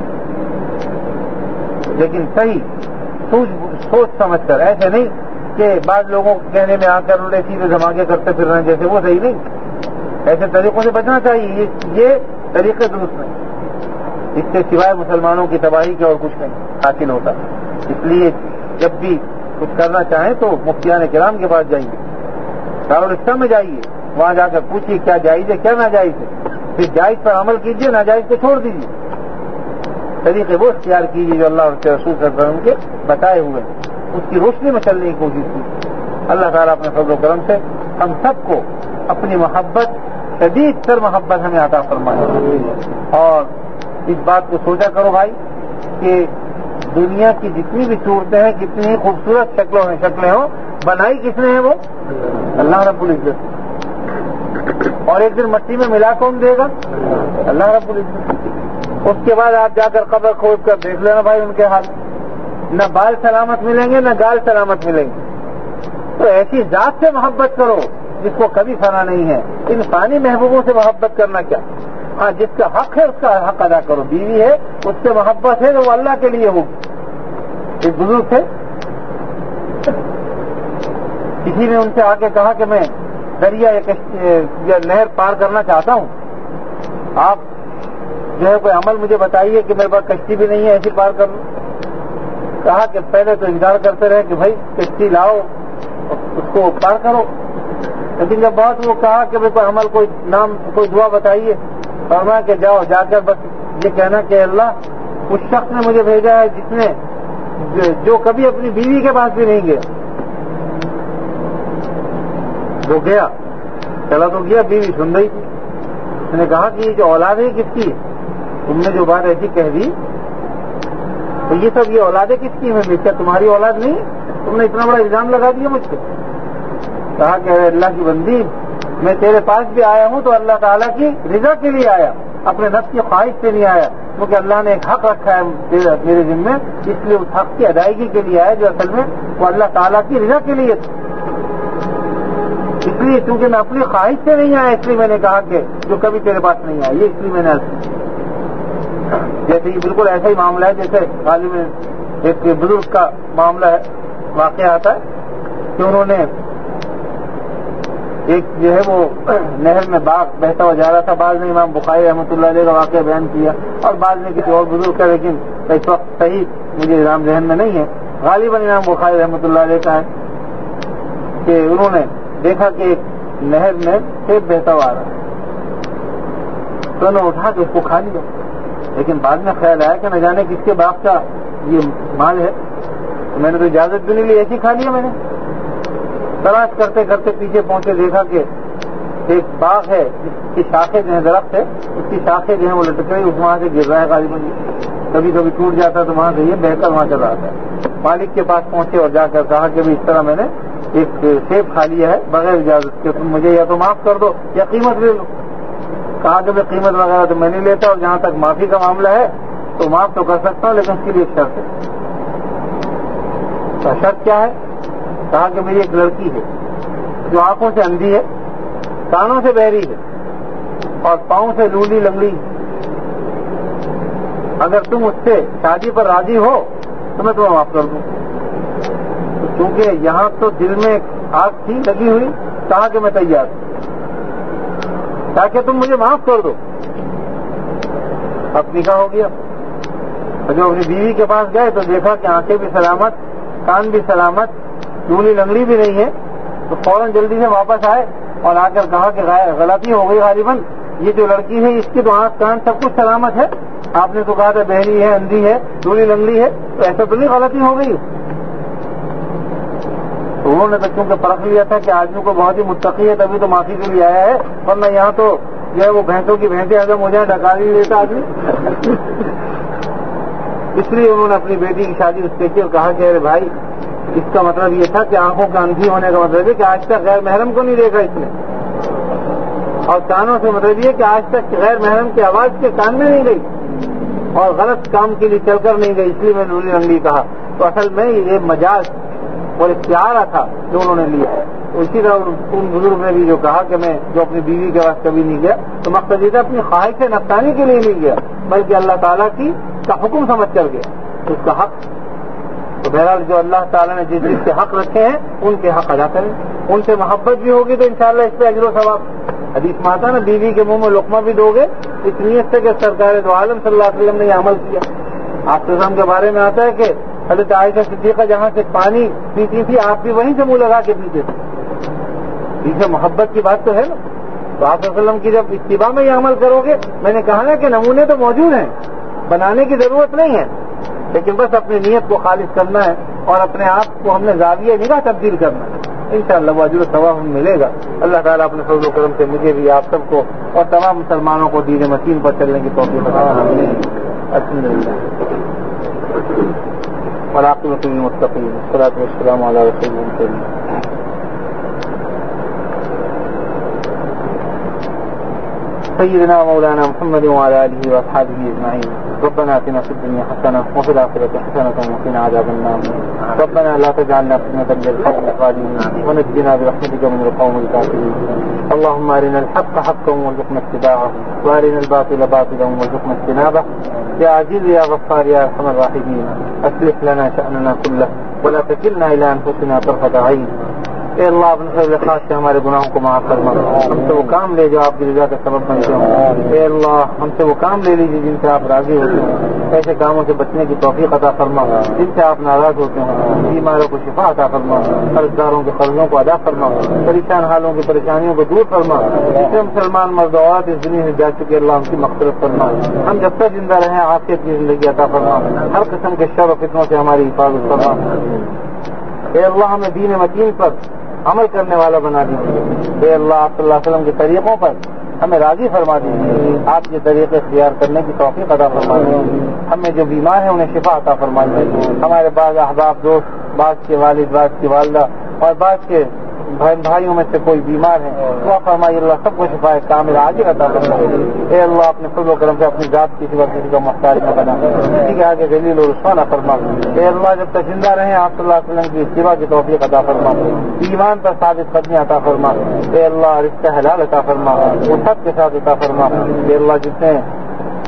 لیکن صحیح سوچ سمجھ کر، ایسے نہیں کہ بعض لوگوں کے کہنے میں آ کر انہیں سیدھے دھماکے کرتے پھر رہے ہیں جیسے، وہ صحیح نہیں، ایسے طریقوں سے بچنا چاہیے، یہ طریقے درست نہیں، اس سے سوائے مسلمانوں کی تباہی کے اور کچھ نہیں حاصل ہوتا، اس لیے جب بھی کچھ کرنا چاہیں تو مفتیان کرام کے پاس جائیے، دارالاسلام میں جائیے، وہاں جا کر پوچھیے کیا جائز ہے کیا ناجائز ہے، پھر جائز پر عمل کیجیے، ناجائز کو چھوڑ دیجیے، طریقے وہ اختیار کیجیے جو اللہ کے رسول صلی اللہ علیہ وسلم کے بتائے ہوئے ہیں، اس کی روشنی میں چلنے کی کوشش کی۔ اللہ تعالیٰ اپنے فضل و کرم سے ہم سب کو اپنی محبت، شدید تر محبت ہمیں عطا فرمائے، اور اس بات کو سوچا کرو بھائی کہ دنیا کی جتنی بھی صورتیں ہیں، کتنی خوبصورت شکلیں ہوں، بنائی کس نے ہے؟ وہ اللہ رب العزت، اور ایک دن مٹی میں ملا کون دے گا؟ اللہ رب العزت۔ اس کے بعد آپ جا کر قبر کھود کر دیکھ لینا بھائی ان کے حال، نہ بال سلامت ملیں گے نہ گال سلامت ملیں گے، تو ایسی ذات سے محبت کرو جس کو کبھی فنا نہیں ہے، ان فانی محبوبوں سے محبت کرنا کیا، ہاں جس کا حق ہے اس کا حق ادا کرو، بیوی ہے اس سے محبت ہے تو وہ اللہ کے لیے ہوگی۔ ایک بزرگ تھے، کسی نے ان سے آ کے کہا کہ میں دریا یا نہر پار کرنا چاہتا ہوں، آپ جو ہے کوئی عمل مجھے بتائیے کہ میرے پاس کشتی بھی نہیں ہے ایسی پار کر لوں۔ کہا کہ پہلے تو انکار کرتے رہے کہ بھائی کشتی لاؤ اس کو پار کرو، لیکن جب بات وہ کہا کہ کوئی عمل، کوئی نام، کوئی دعا بتائیے، فرمایا کہ جاؤ جا کر بس یہ کہنا کہ اللہ اس شخص نے مجھے بھیجا ہے جس نے جو کبھی اپنی بیوی کے پاس بھی نہیں گیا، وہ گیا، چلا تو گیا، بیوی سن رہی تھی، اس نے کہا کہ یہ جو اولاد ہے کس کی ہے؟ تم نے جو بات ایسی کہہ دی تو یہ سب یہ اولادیں کس کی ہیں؟ کیا تمہاری اولاد نہیں؟ تم نے اتنا بڑا الزام لگا دیا مجھ پہ۔ کہا کہ اللہ کی بندی، میں تیرے پاس بھی آیا ہوں تو اللہ تعالیٰ کی رضا کے لیے آیا، اپنے نفس کی خواہش سے نہیں آیا، کیونکہ اللہ نے ایک حق رکھا ہے میرے ذمہ، اس لیے اس حق کی ادائیگی کے لیے آیا جو اصل میں وہ اللہ تعالیٰ کی رضا کے لیے تھا۔ اس لیے چونکہ میں اپنی خواہش سے نہیں آیا، اس لیے میں نے کہا کہ جو کبھی تیرے پاس نہیں آیا، یہ اس لیے میں نے جیسے یہ بالکل ایسا ہی معاملہ ہے جیسے غالب ایک بزرگ کا معاملہ ہے، واقعہ آتا ہے کہ انہوں نے ایک جو ہے وہ نہر میں باغ بہتا ہوا جا رہا تھا. بعض نے امام بخاری رحمۃ اللہ علیہ کا واقعہ بیان کیا اور بعض نے کسی اور بزرگ کا، لیکن اس وقت صحیح مجھے نام ذہن میں نہیں ہے. غالباً امام بخاری رحمۃ اللہ علیہ کا ہے کہ انہوں نے دیکھا کہ ایک نہر میں سیب بہتا ہوا آ رہا ہے، تو انہوں نے اٹھا کے اس کو کھا لیا. لیکن بعد میں خیال آیا کہ نہ جانے کس کے باغ کا یہ مال ہے، تو میں نے تو اجازت بھی نہیں لی، ایسی کھا لیا میں نے. تلاش کرتے کرتے پیچھے پہنچے، دیکھا کہ ایک باغ ہے جس کی شاخیں جو ہیں، درخت ہے اس کی شاخیں جو ہیں وہ لٹک رہی، وہاں سے گر رہا ہے غالباً. کبھی کبھی ٹوٹ جاتا ہے تو وہاں سے یہ بہ کر وہاں چلا آتا ہے. مالک کے پاس پہنچے اور جا کر کہا کہ اس طرح میں نے ایک سیب کھا لیا ہے بغیر اجازت کے، تم مجھے یا تو معاف کر دو یا قیمت لے لو. کہا کہ میں قیمت وغیرہ تو میں نہیں لیتا، اور جہاں تک معافی کا معاملہ ہے تو معاف تو کر سکتا ہوں، لیکن اس کے لیے ایک شرط ہے. تو شرط کیا ہے؟ کہا کہ میری ایک لڑکی ہے جو آنکھوں سے اندھی ہے، کانوں سے بہری ہے اور پاؤں سے لولی لنگڑی. اگر تم اس سے شادی پر راضی ہو تو میں تمہیں معاف کر دوں. کیونکہ یہاں تو دل میں آگ تھی لگی ہوئی، کہا کہ میں تیار ہوں تاکہ تم مجھے معاف کر دو. اب نکاح ہو گیا. جو اپنی بیوی کے پاس گئے تو دیکھا کہ آنکھیں بھی سلامت، کان بھی سلامت، لولی لنگڑی بھی نہیں ہے. تو فوراً جلدی سے واپس آئے اور آ کر کہا کہ غلطی ہو گئی غالباً، یہ جو لڑکی ہے اس کی تو آنکھ کان سب کچھ سلامت ہے، آپ نے تو کہا تھا بہری ہے، اندھی ہے، لولی لنگڑی ہے، تو ایسا تو نہیں غلطی ہو گئی. تو انہوں نے تو چونکہ پرکھ لیا تھا کہ آدمی کو بہت ہی متقی ہے تبھی تو معافی کے لیے آیا ہے، ورنہ یہاں تو جو ہے وہ بھینسوں کی بھینسیں اگر مجھے ڈکا نہیں لیتا آدمی. اس لیے انہوں نے اپنی بیٹی کی شادی اس سے کی اور کہا کہ ارے بھائی، اس کا مطلب یہ تھا کہ آنکھوں کا اندھی ہونے کا مطلب ہے کہ آج تک غیر محرم کو نہیں دیکھا اس نے، اور کانوں سے مطلب یہ کہ آج تک غیر محرم کی آواز کے کان میں نہیں گئی اور غلط کام کے لیے چل کر نہیں گئی، اس لیے میں نے لولی لنگڑی کہا. تو اصل میں یہ مجاز اور استعارہ تھا جو انہوں نے لیا. اسی طرح ان بزرگ نے بھی جو کہا کہ میں جو اپنی بیوی کے پاس کبھی نہیں گیا تو مقصد یہ تھا اپنی خواہش نفسانی کے لیے نہیں گیا، بلکہ اللہ تعالیٰ کا حکم سمجھ کر گیا، اس کا حق. تو بہرحال جو اللہ تعالیٰ نے جس چیز کے حق رکھے ہیں ان کے حق ادا کریں. ان سے محبت بھی ہوگی تو انشاءاللہ اس پہ اجر و ثواب. حدیث میں آتا نا، بیوی کے منہ میں لقمہ بھی دو گے اس نیت سے کہ سرکار دو عالم صلی اللہ علیہ وسلم نے یہ عمل کیا. آپ کے بارے میں آتا ہے کہ حضرت عائشہ صدیقہ جہاں سے پانی پیتی تھی آپ بھی وہیں سے منہ لگا کے پیتے تھے. اس میں محبت کی بات تو ہے نا. تو آپ صلی اللہ علیہ وسلم کی جب اتباع میں یہ عمل کرو گے، میں نے کہا نا کہ نمونے تو موجود ہیں، بنانے کی ضرورت نہیں ہے، لیکن بس اپنی نیت کو خالص کرنا ہے اور اپنے آپ کو ہم نے زاویہ نگاہ تبدیل کرنا ہے. انشاءاللہ وہ اجر و ثواب ہمیں ملے گا. اللہ تعالیٰ اپنے فضل و کرم سے مجھے بھی آپ سب کو اور تمام مسلمانوں کو دین متین پر چلنے کی توفیق عطا فرمائے. الحمدللہ والعاقبۃ للمتقین والصلاۃ والسلام علی رسول اللہ. سيدنا مولانا محمد وعلى آله وأصحابه أجمعين. ربنا آتنا في الدنيا حسنة وفي الآخرة حسنة وقنا عذاب النار. ربنا لا تجعلنا فتنة للقوم الظالمين ونجنا برحمتك من القوم الكافرين. اللهم أرنا الحق حقا وارزقنا اتباعه وأرنا الباطل باطلا وارزقنا اجتنابه. يا عزيز يا غفار يا أرحم الراحمين، أصلح لنا شأننا كله ولا تكلنا إلى أنفسنا طرفة عين. اے اللہ اپنے فضل خاص سے ہمارے گناہوں کو معاف فرما، ہم سے وہ کام لے جو آپ کی رضا کا سبب بنتے ہوں. اے اللہ ہم سے وہ کام لے لیجیے جن سے آپ راضی ہوتے ہیں، ایسے کاموں سے بچنے کی توفیق عطا فرما جن سے آپ ناراض ہوتے ہیں. بیماروں کو شفا عطا فرما، قرض داروں کے قرضوں کو ادا فرما، پریشان حالوں کی پریشانیوں کو دور فرما. جتنے مسلمان مرد و عورت اس دنیا سے جا چکے اللہ ان کی مغفرت فرما. ہم جب تک زندہ رہیں عافیت کی زندگی عطا فرما، ہر قسم کے شر و فتنوں سے ہماری حفاظت فرما. اے اللہ ہمیں دین متین پر عمل کرنے والا بنا دیجیے. اے اللہ آپ صلی اللہ علیہ وسلم کے طریقوں پر ہمیں راضی فرما دیجیے. آپ یہ طریقے اختیار کرنے کی توفیق عطا فرما دیجیے. ہمیں جو بیمار ہیں انہیں شفا عطا فرما دیجیے. ہمارے بعض احباب دوست، بعض کے والد، بعض کی والدہ اور بعض کے بھائیوں میں سے کوئی بیمار ہے، دعا فرمائیے اللہ سب کو شفا کامل عاجل عطا فرمائے. اے اللہ اپنے فضل و کرم سے اپنی ذات کسی وقت کسی کا محتاج نہ بنا، کسی کے آگے ذلیل و رسوا نہ فرما. اے اللہ جب تک زندہ رہیں آپ صلی اللہ علیہ وسلم کی اتباع کی توفیق عطا فرما، ایمان پر ثابت قدمی عطا فرما. اے اللہ رزق حلال عطا فرما، وسعت کے ساتھ عطا فرما. اے اللہ جتنے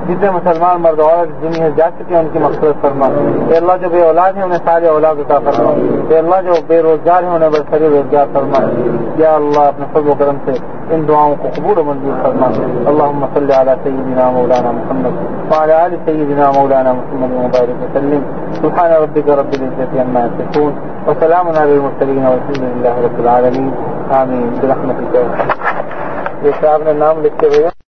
جتنے مسلمان مرد عورت دنیا جا چکے ہیں ان کی مغفرت فرما. اے اللہ جو بے اولاد ہیں انہیں سارے اولاد عطا فرما. اے اللہ جو بے روزگار ہیں انہیں برسری روزگار فرما. یا اللہ اپنے فضل و کرم سے ان دعاؤں کو قبول و منظور فرما. اللهم صل على سيدنا مولانا محمد وعلى آل سيدنا مولانا محمد وبارك وسلم. سبحان ربك رب العزة عما يصفون وسلام على المرسلين والحمد لله رب العالمين. آمين برحمتك. یہ صاحب نے نام لکھ کے بھیجا.